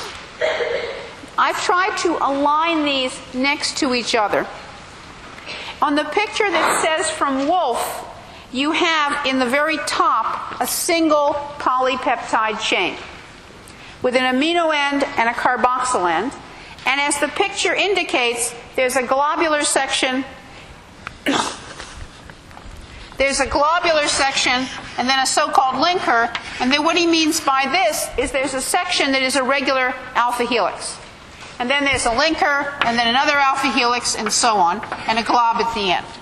I've tried to align these next to each other. On the picture that says from Wolf, you have in the very top a single polypeptide chain with an amino end and a carboxyl end. And as the picture indicates, there's a globular section, there's a globular section, and then a so-called linker. And then what he means by this is there's a section that is a regular alpha helix. And then there's a linker, and then another alpha helix, and so on, and a glob at the end.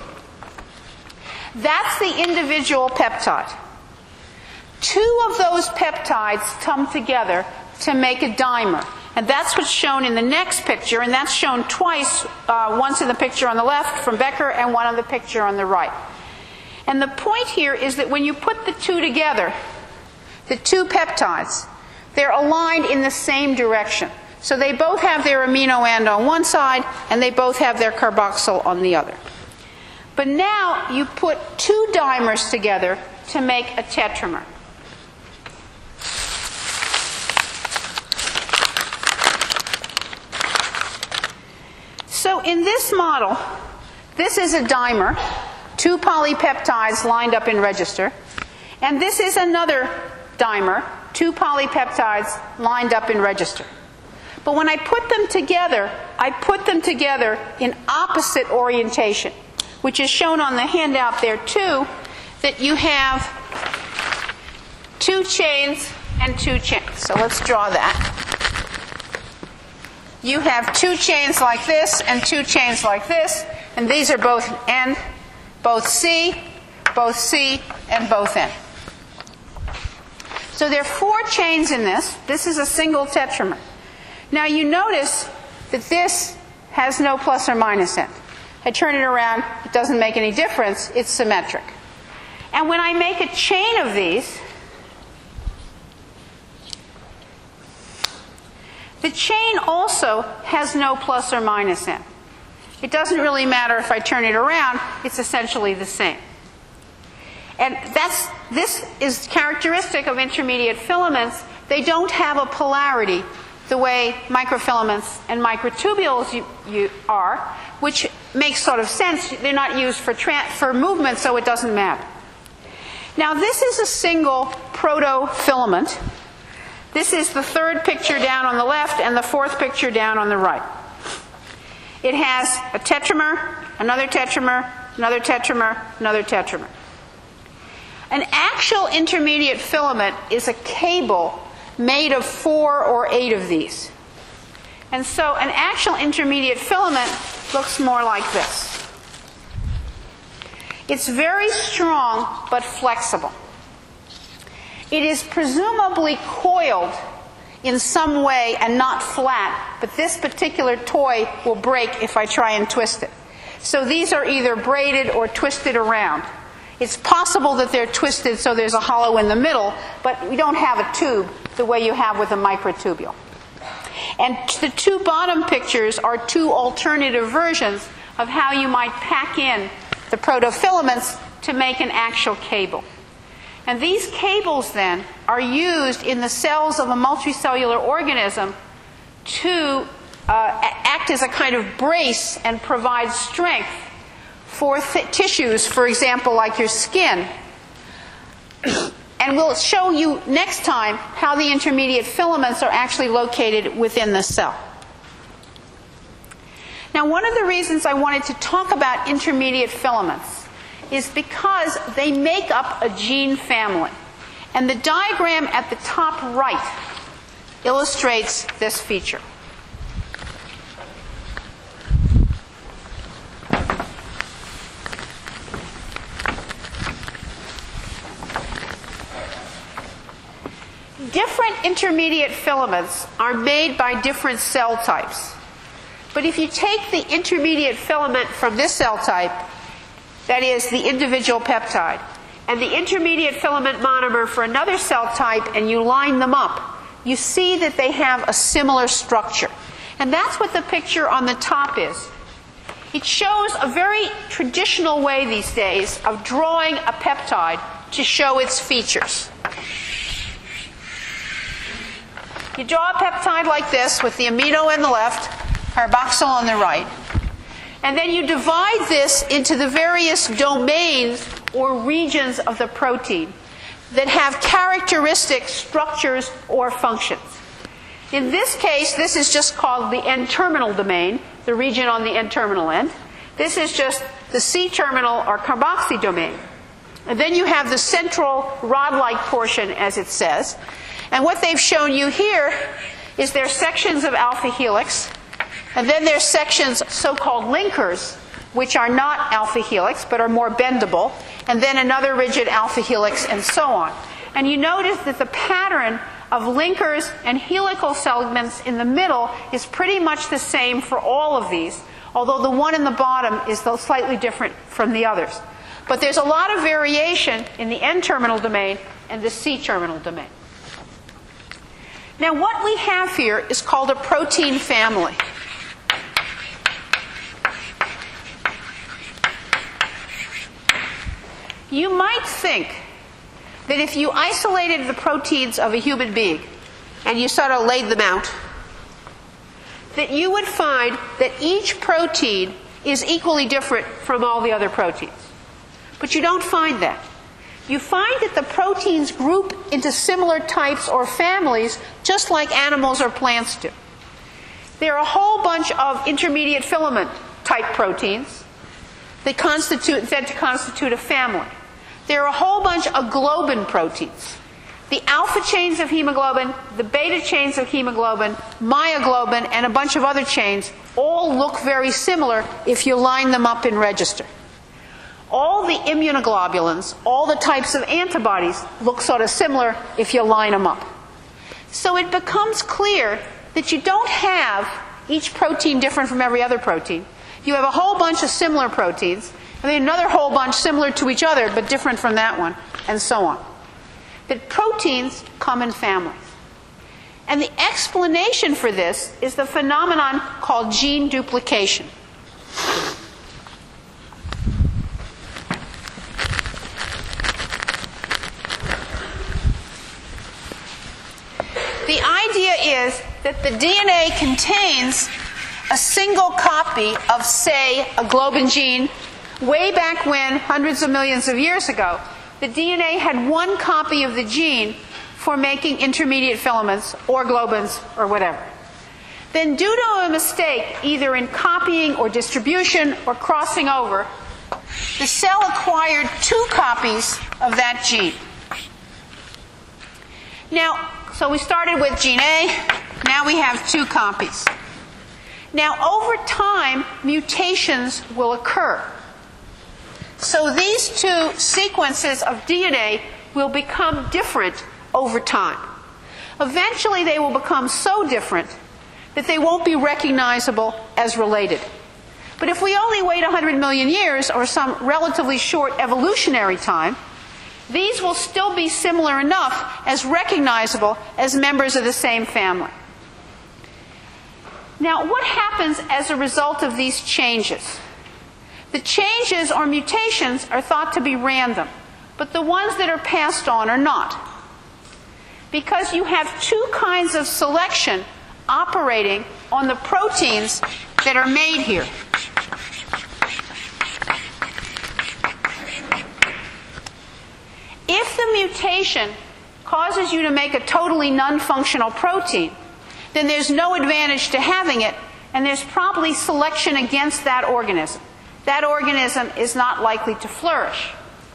That's the individual peptide. Two of those peptides come together to make a dimer. And that's what's shown in the next picture, and that's shown twice, uh, once in the picture on the left from Becker and one on the picture on the right. And the point here is that when you put the two together, the two peptides, they're aligned in the same direction. So they both have their amino end on one side, and they both have their carboxyl on the other. But now you put two dimers together to make a tetramer. So in this model, this is a dimer, two polypeptides lined up in register, and this is another dimer, two polypeptides lined up in register. But when I put them together, I put them together in opposite orientation, which is shown on the handout there too, that you have two chains and two chains. So let's draw that. You have two chains like this and two chains like this, and these are both N, both C, both C, and both N. So there are four chains in this. This is a single tetramer. Now you notice that this has no plus or minus end. I turn it around, it doesn't make any difference, it's symmetric. And when I make a chain of these, the chain also has no plus or minus end. It doesn't really matter if I turn it around, it's essentially the same. And that's, this is characteristic of intermediate filaments. They don't have a polarity the way microfilaments and microtubules you, you are, which makes sort of sense. They're not used for, tra- for movement, so it doesn't matter. Now this is a single protofilament. This is the third picture down on the left and the fourth picture down on the right. It has a tetramer, another tetramer, another tetramer, another tetramer. An actual intermediate filament is a cable made of four or eight of these. And so an actual intermediate filament looks more like this. It's very strong but flexible. It is presumably coiled in some way and not flat, but this particular toy will break if I try and twist it. So these are either braided or twisted around. It's possible that they're twisted so there's a hollow in the middle, but we don't have a tube the way you have with a microtubule. And the two bottom pictures are two alternative versions of how you might pack in the protofilaments to make an actual cable. And these cables then are used in the cells of a multicellular organism to uh, act as a kind of brace and provide strength for th- tissues, for example, like your skin. And we'll show you next time how the intermediate filaments are actually located within the cell. Now, one of the reasons I wanted to talk about intermediate filaments is because they make up a gene family. And the diagram at the top right illustrates this feature. Different intermediate filaments are made by different cell types. But if you take the intermediate filament from this cell type, that is the individual peptide, and the intermediate filament monomer for another cell type, and you line them up, you see that they have a similar structure. And that's what the picture on the top is. It shows a very traditional way these days of drawing a peptide to show its features. You draw a peptide like this with the amino on the left, carboxyl on the right. And then you divide this into the various domains or regions of the protein that have characteristic structures or functions. In this case, this is just called the N-terminal domain, the region on the N-terminal end. This is just the C-terminal or carboxy domain. And then you have the central rod-like portion, as it says. And what they've shown you here is there's sections of alpha helix, and then there's sections, so-called linkers, which are not alpha helix but are more bendable, and then another rigid alpha helix, and so on. And you notice that the pattern of linkers and helical segments in the middle is pretty much the same for all of these, although the one in the bottom is slightly different from the others. But there's a lot of variation in the N-terminal domain and the C-terminal domain. Now, what we have here is called a protein family. You might think that if you isolated the proteins of a human being and you sort of laid them out, that you would find that each protein is equally different from all the other proteins. But you don't find that. You find that the proteins group into similar types or families just like animals or plants do. There are a whole bunch of intermediate filament type proteins that constitute, said to constitute a family. There are a whole bunch of globin proteins. The alpha chains of hemoglobin, the beta chains of hemoglobin, myoglobin, and a bunch of other chains all look very similar if you line them up in register. All the immunoglobulins, all the types of antibodies look sort of similar if you line them up. So it becomes clear that you don't have each protein different from every other protein. You have a whole bunch of similar proteins, and then another whole bunch similar to each other but different from that one, and so on. That proteins come in families. And the explanation for this is the phenomenon called gene duplication. The idea is that the D N A contains a single copy of, say, a globin gene way back when, hundreds of millions of years ago, the D N A had one copy of the gene for making intermediate filaments or globins or whatever. Then due to a mistake, either in copying or distribution or crossing over, the cell acquired two copies of that gene. Now, so we started with gene A, now we have two copies. Now, over time, mutations will occur. So these two sequences of D N A will become different over time. Eventually, they will become so different that they won't be recognizable as related. But if we only wait one hundred million years, or some relatively short evolutionary time, these will still be similar enough as recognizable as members of the same family. Now, what happens as a result of these changes? The changes or mutations are thought to be random, but the ones that are passed on are not. Because you have two kinds of selection operating on the proteins that are made here. If the mutation causes you to make a totally non-functional protein, then there's no advantage to having it, and there's probably selection against that organism. That organism is not likely to flourish.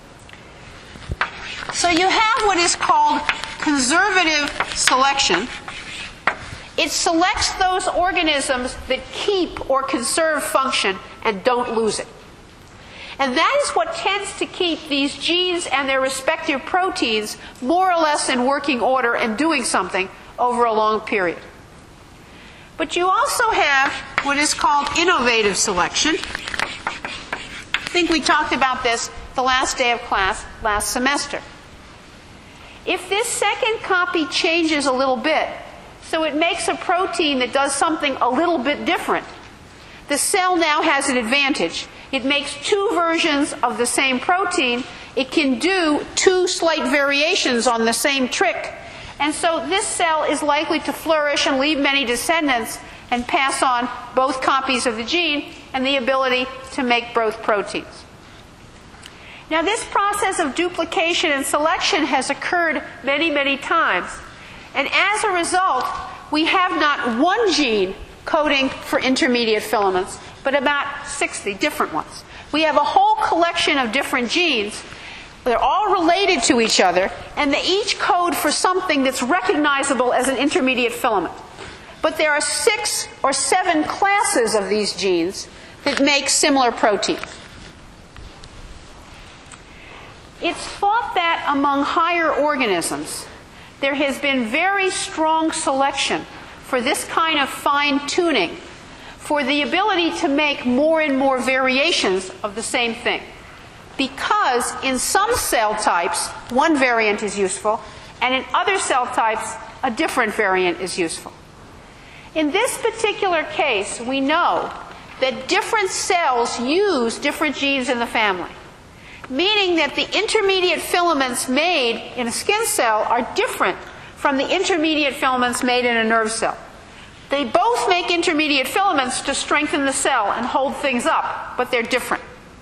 So you have what is called conservative selection. It selects those organisms that keep or conserve function and don't lose it. And that is what tends to keep these genes and their respective proteins more or less in working order and doing something over a long period. But you also have what is called innovative selection. I think we talked about this the last day of class last semester. If this second copy changes a little bit, so it makes a protein that does something a little bit different, the cell now has an advantage. It makes two versions of the same protein. It can do two slight variations on the same trick. And so this cell is likely to flourish and leave many descendants and pass on both copies of the gene and the ability to make both proteins. Now, this process of duplication and selection has occurred many, many times. And as a result, we have not one gene coding for intermediate filaments, but about sixty different ones. We have a whole collection of different genes. They're all related to each other, and they each code for something that's recognizable as an intermediate filament. But there are six or seven classes of these genes that make similar proteins. It's thought that among higher organisms, there has been very strong selection for this kind of fine-tuning, for the ability to make more and more variations of the same thing. Because in some cell types, one variant is useful, and in other cell types, a different variant is useful. In this particular case, we know that different cells use different genes in the family, meaning that the intermediate filaments made in a skin cell are different from the intermediate filaments made in a nerve cell. They both make intermediate filaments to strengthen the cell and hold things up, but they're different.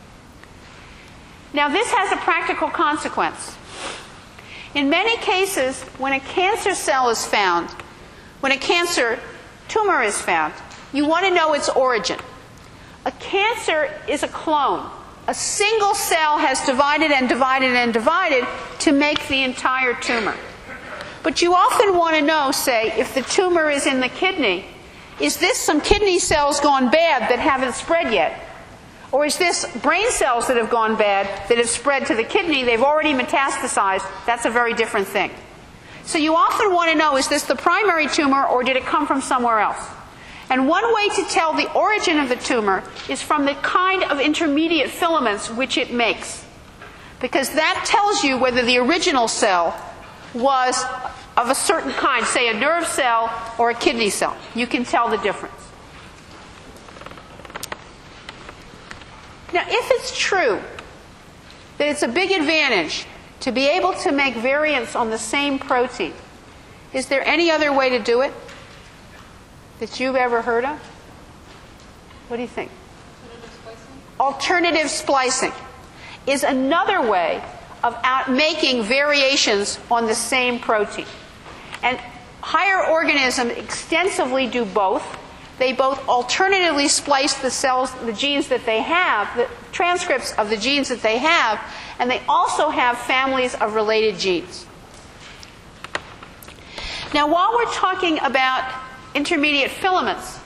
Now, this has a practical consequence. In many cases, when a cancer cell is found, when a cancer tumor is found, you want to know its origin. A cancer is a clone. A single cell has divided and divided and divided to make the entire tumor. But you often want to know, say, if the tumor is in the kidney, is this some kidney cells gone bad that haven't spread yet? Or is this brain cells that have gone bad that have spread to the kidney? They've already metastasized. That's a very different thing. So you often want to know, is this the primary tumor or did it come from somewhere else? And one way to tell the origin of the tumor is from the kind of intermediate filaments which it makes. Because that tells you whether the original cell was of a certain kind, say a nerve cell or a kidney cell. You can tell the difference. Now, if it's true that it's a big advantage to be able to make variants on the same protein, is there any other way to do it that you've ever heard of? What do you think? Alternative splicing? Alternative splicing is another way of out making variations on the same protein. And higher organisms extensively do both. They both alternatively splice the cells, the genes that they have, the transcripts of the genes that they have, and they also have families of related genes. Now, while we're talking about intermediate filaments,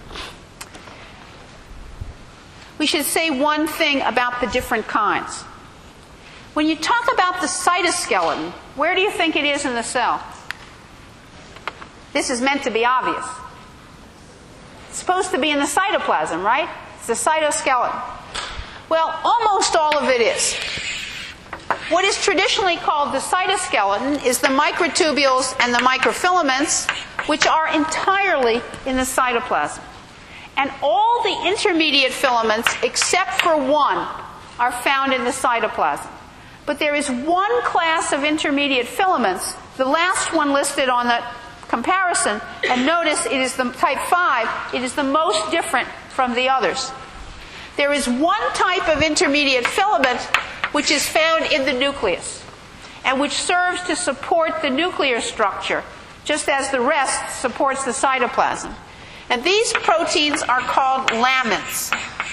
we should say one thing about the different kinds. When you talk about the cytoskeleton, where do you think it is in the cell? This is meant to be obvious. It's supposed to be in the cytoplasm, right? It's the cytoskeleton. Well, almost all of it is. What is traditionally called the cytoskeleton is the microtubules and the microfilaments, which are entirely in the cytoplasm. And all the intermediate filaments, except for one, are found in the cytoplasm. But there is one class of intermediate filaments, the last one listed on the comparison, and notice it is the type five, it is the most different from the others. There is one type of intermediate filament which is found in the nucleus and which serves to support the nuclear structure, just as the rest supports the cytoplasm. And these proteins are called lamins.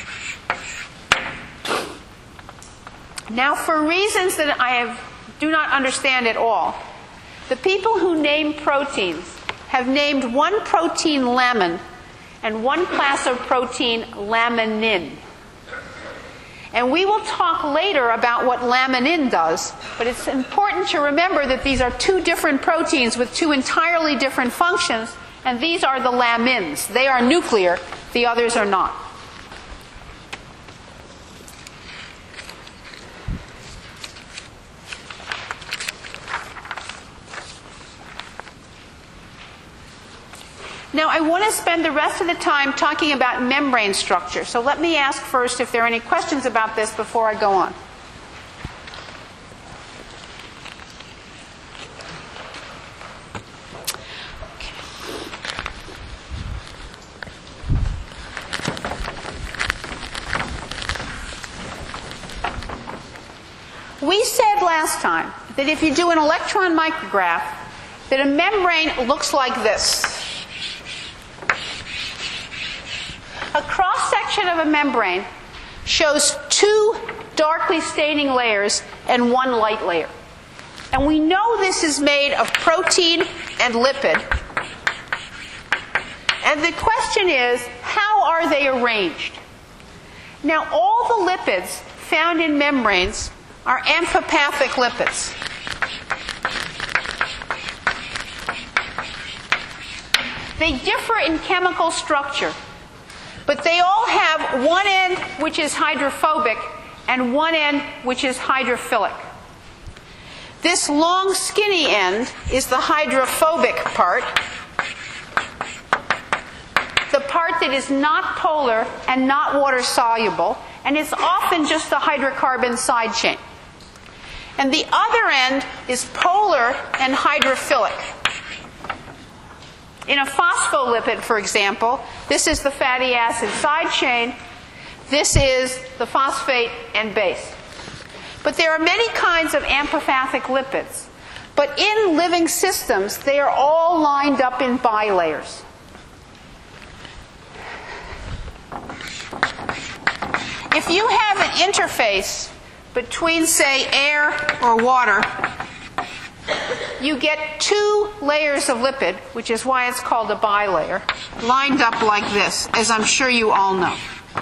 Now, for reasons that I have, do not understand at all, the people who name proteins have named one protein lamin and one class of protein laminin. And we will talk later about what laminin does, but it's important to remember that these are two different proteins with two entirely different functions, and these are the lamins. They are nuclear, the others are not. Now, I want to spend the rest of the time talking about membrane structure. So let me ask first if there are any questions about this before I go on. We said last time that if you do an electron micrograph, that a membrane looks like this. A cross-section of a membrane shows two darkly staining layers and one light layer. And we know this is made of protein and lipid. And the question is, how are they arranged? Now, all the lipids found in membranes are amphipathic lipids. They differ in chemical structure, but they all have one end which is hydrophobic and one end which is hydrophilic. This long skinny end is the hydrophobic part, the part that is not polar and not water soluble, and it's often just the hydrocarbon side chain. And the other end is polar and hydrophilic. In a phospholipid, for example, this is the fatty acid side chain. This is the phosphate and base. But there are many kinds of amphipathic lipids. But in living systems, they are all lined up in bilayers. If you have an interface between, say, air or water, you get two layers of lipid, which is why it's called a bilayer, lined up like this, as I'm sure you all know.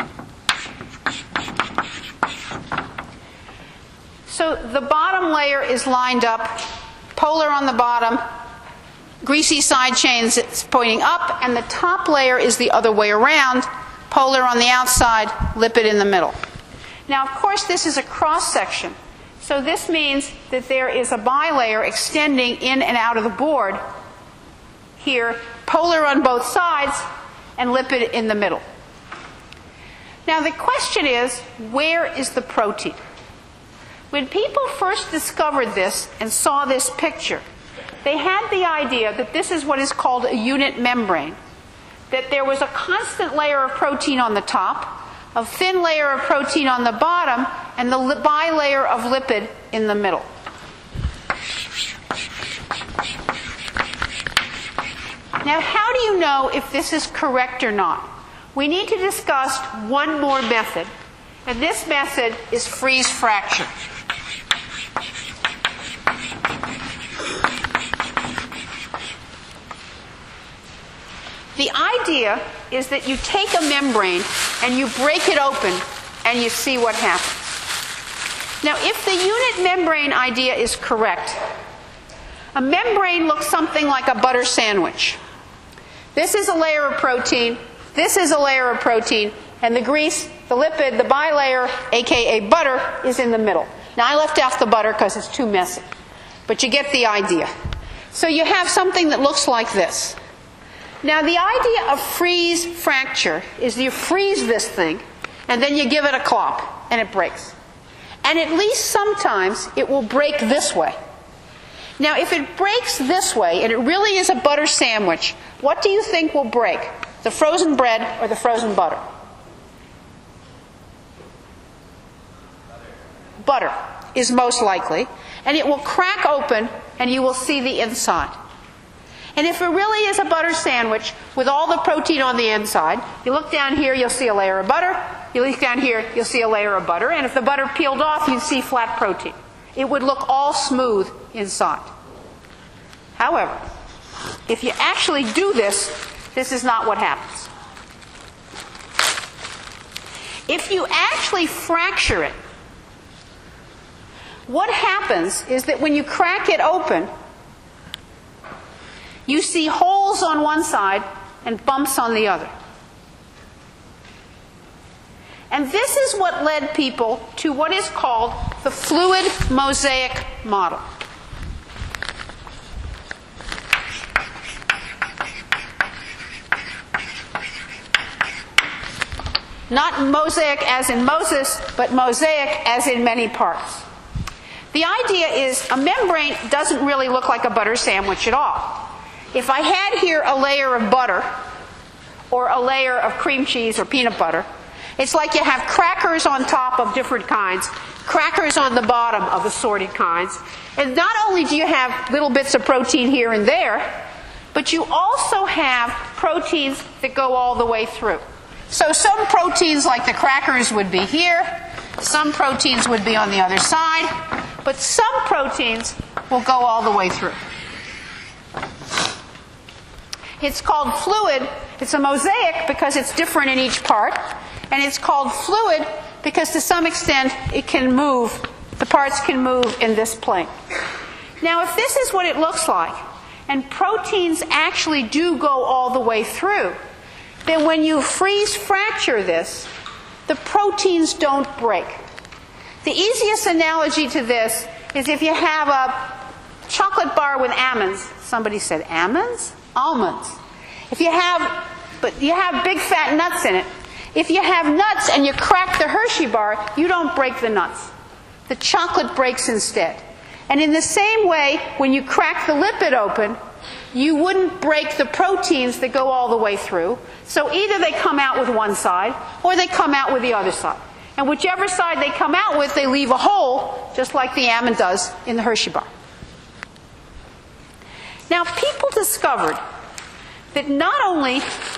So the bottom layer is lined up, polar on the bottom, greasy side chains pointing up, and the top layer is the other way around, polar on the outside, lipid in the middle. Now, of course, this is a cross-section. So this means that there is a bilayer extending in and out of the board here, polar on both sides, and lipid in the middle. Now, the question is, where is the protein? When people first discovered this and saw this picture, they had the idea that this is what is called a unit membrane, that there was a constant layer of protein on the top, a thin layer of protein on the bottom, and the bilayer of lipid in the middle. Now, how do you know if this is correct or not? We need to discuss one more method, and this method is freeze fracture. The idea is that you take a membrane and you break it open and you see what happens. Now, if the unit membrane idea is correct, a membrane looks something like a butter sandwich. This is a layer of protein, this is a layer of protein, and the grease, the lipid, the bilayer, aka butter, is in the middle. Now, I left out the butter because it's too messy, but you get the idea. So you have something that looks like this. Now, the idea of freeze fracture is you freeze this thing, and then you give it a clop, and it breaks. And at least sometimes it will break this way. Now, if it breaks this way, and it really is a butter sandwich, what do you think will break? The frozen bread or the frozen butter? Butter is most likely, and it will crack open, and you will see the inside. And if it really is a butter sandwich with all the protein on the inside, you look down here, you'll see a layer of butter. You look down here, you'll see a layer of butter. And if the butter peeled off, you'd see flat protein. It would look all smooth inside. However, if you actually do this, this is not what happens. If you actually fracture it, what happens is that when you crack it open, you see holes on one side and bumps on the other. And this is what led people to what is called the fluid mosaic model. Not mosaic as in Moses, but mosaic as in many parts. The idea is a membrane doesn't really look like a butter sandwich at all. If I had here a layer of butter or a layer of cream cheese or peanut butter, it's like you have crackers on top of different kinds, crackers on the bottom of assorted kinds. And not only do you have little bits of protein here and there, but you also have proteins that go all the way through. So some proteins like the crackers would be here, some proteins would be on the other side, but some proteins will go all the way through. It's called fluid. It's a mosaic because it's different in each part. And it's called fluid because to some extent it can move, the parts can move in this plane. Now, if this is what it looks like, and proteins actually do go all the way through, then when you freeze fracture this, the proteins don't break. The easiest analogy to this is if you have a chocolate bar with almonds. Somebody said almonds? Almonds. If you have, but you have big fat nuts in it. If you have nuts and you crack the Hershey bar, you don't break the nuts. The chocolate breaks instead. And in the same way, when you crack the lipid open, you wouldn't break the proteins that go all the way through. So either they come out with one side, or they come out with the other side. And whichever side they come out with, they leave a hole, just like the almond does in the Hershey bar. Now, people discovered that not only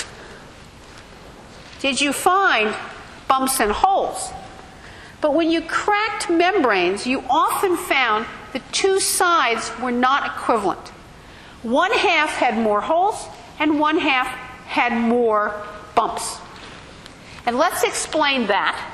did you find bumps and holes, but when you cracked membranes, you often found the two sides were not equivalent. One half had more holes, and one half had more bumps. And let's explain that.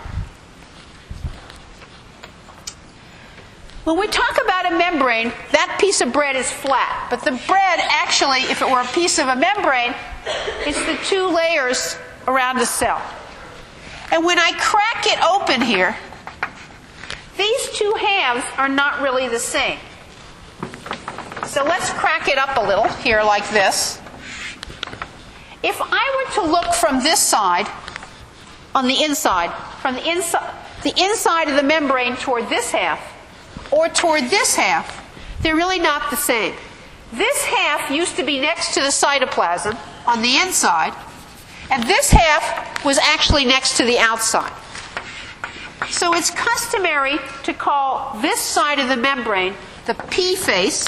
When we talk about a membrane, that piece of bread is flat. But the bread, actually, if it were a piece of a membrane, it's the two layers around a cell. And when I crack it open here, these two halves are not really the same. So let's crack it up a little here like this. If I were to look from this side, on the inside, from the inside, the inside of the membrane toward this half, or toward this half, they're really not the same. This half used to be next to the cytoplasm on the inside, And this half was actually next to the outside. So it's customary to call this side of the membrane the P face.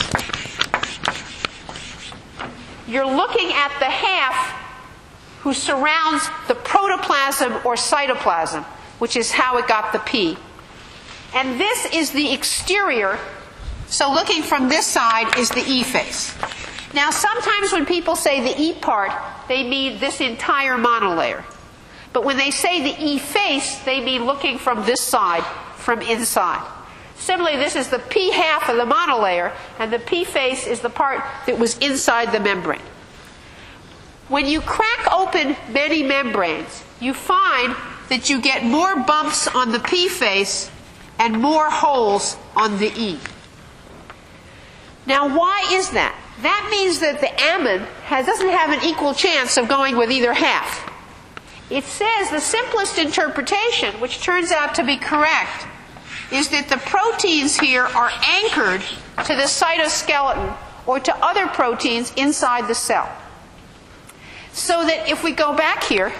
You're looking at the half who surrounds the protoplasm or cytoplasm, which is how it got the P. And this is the exterior, so looking from this side is the E face. Now sometimes when people say the E part, they mean this entire monolayer. But when they say the E face, they mean looking from this side, from inside. Similarly, this is the P half of the monolayer, and the P face is the part that was inside the membrane. When you crack open many membranes, you find that you get more bumps on the P face and more holes on the E. Now, why is that? That means that the amide has, doesn't have an equal chance of going with either half. It says the simplest interpretation, which turns out to be correct, is that the proteins here are anchored to the cytoskeleton or to other proteins inside the cell. So that if we go back here,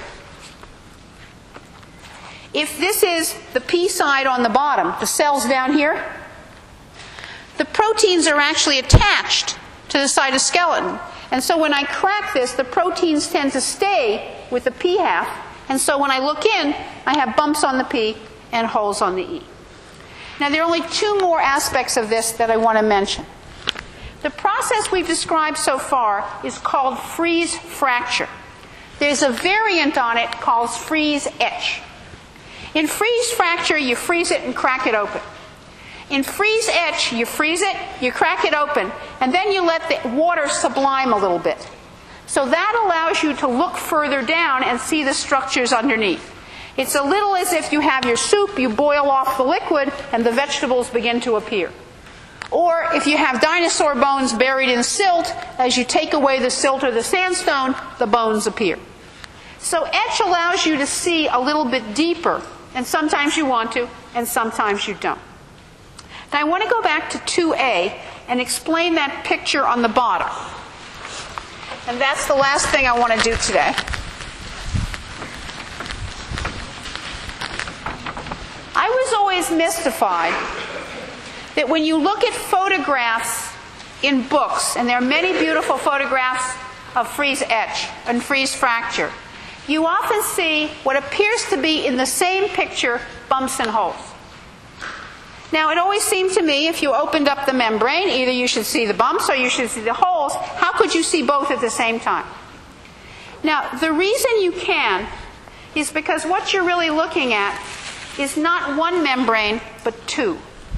if this is the P side on the bottom, the cells down here, the proteins are actually attached to the cytoskeleton. And so when I crack this, the proteins tend to stay with the P half. And so when I look in, I have bumps on the P and holes on the E. Now there are only two more aspects of this that I want to mention. The process we've described so far is called freeze fracture. There's a variant on it called freeze etch. In freeze fracture, you freeze it and crack it open. In freeze etch, you freeze it, you crack it open, and then you let the water sublime a little bit. So that allows you to look further down and see the structures underneath. It's a little as if you have your soup, you boil off the liquid, and the vegetables begin to appear. Or if you have dinosaur bones buried in silt, as you take away the silt or the sandstone, the bones appear. So etch allows you to see a little bit deeper, and sometimes you want to, and sometimes you don't. Now I want to go back to two A and explain that picture on the bottom. And that's the last thing I want to do today. I was always mystified that when you look at photographs in books, and there are many beautiful photographs of freeze etch and freeze fracture, you often see what appears to be in the same picture bumps and holes. Now, it always seemed to me if you opened up the membrane, either you should see the bumps or you should see the holes. How could you see both at the same time? Now, the reason you can is because what you're really looking at is not one membrane, but two.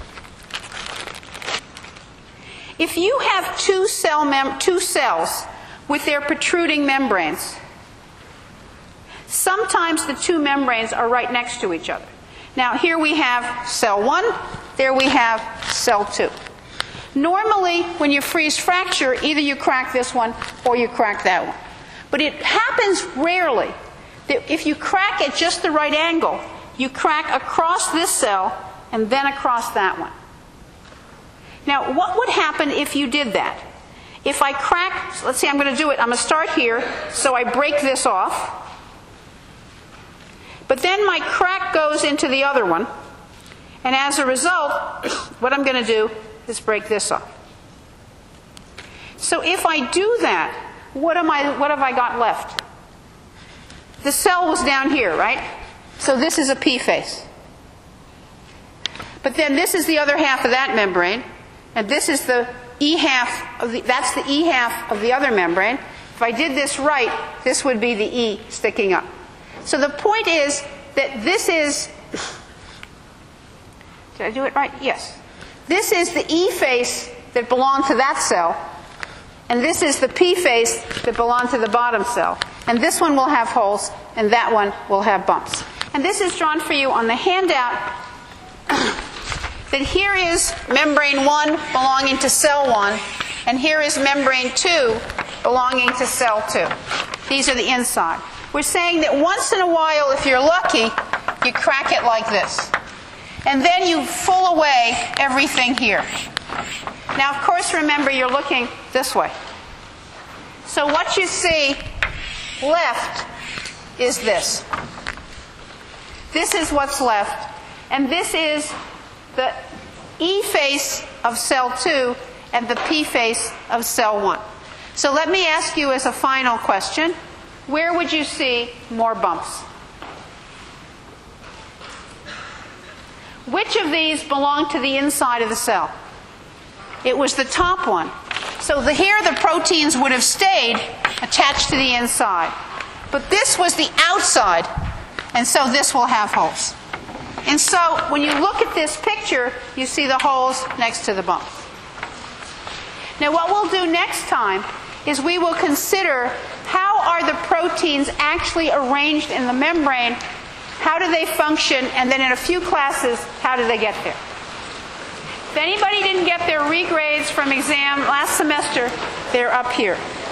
If you have two, cell mem- two cells with their protruding membranes, sometimes the two membranes are right next to each other. Now, here we have cell one, there we have cell two. Normally, when you freeze fracture, either you crack this one or you crack that one. But it happens rarely that if you crack at just the right angle, you crack across this cell and then across that one. Now, what would happen if you did that? If I crack, let's see, I'm going to do it. I'm going to start here, so I break this off. But then my crack goes into the other one. And as a result, what I'm going to do is break this off. So if I do that, what am I, what have I got left? The cell was down here, right? So this is a P face. But then this is the other half of that membrane. And this is the E half of the, that's the E half of the other membrane. If I did this right, this would be the E sticking up. So the point is that this is, did I do it right? Yes. This is the E face that belonged to that cell, and this is the P face that belonged to the bottom cell. And this one will have holes, and that one will have bumps. And this is drawn for you on the handout, that here is membrane one belonging to cell one, and here is membrane two belonging to cell two. These are the inside. We're saying that once in a while, if you're lucky, you crack it like this. And then you full away everything here. Now, of course, remember, you're looking this way. So what you see left is this. This is what's left. And this is the E face of cell two and the P face of cell one. So let me ask you as a final question, where would you see more bumps? Which of these belong to the inside of the cell? It was the top one. So the, here the proteins would have stayed attached to the inside. But this was the outside, and so this will have holes. And so when you look at this picture, you see the holes next to the bumps. Now what we'll do next time is we will consider how are the proteins actually arranged in the membrane, how do they function, and then in a few classes, how do they get there. If anybody didn't get their regrades from exam last semester, they're up here.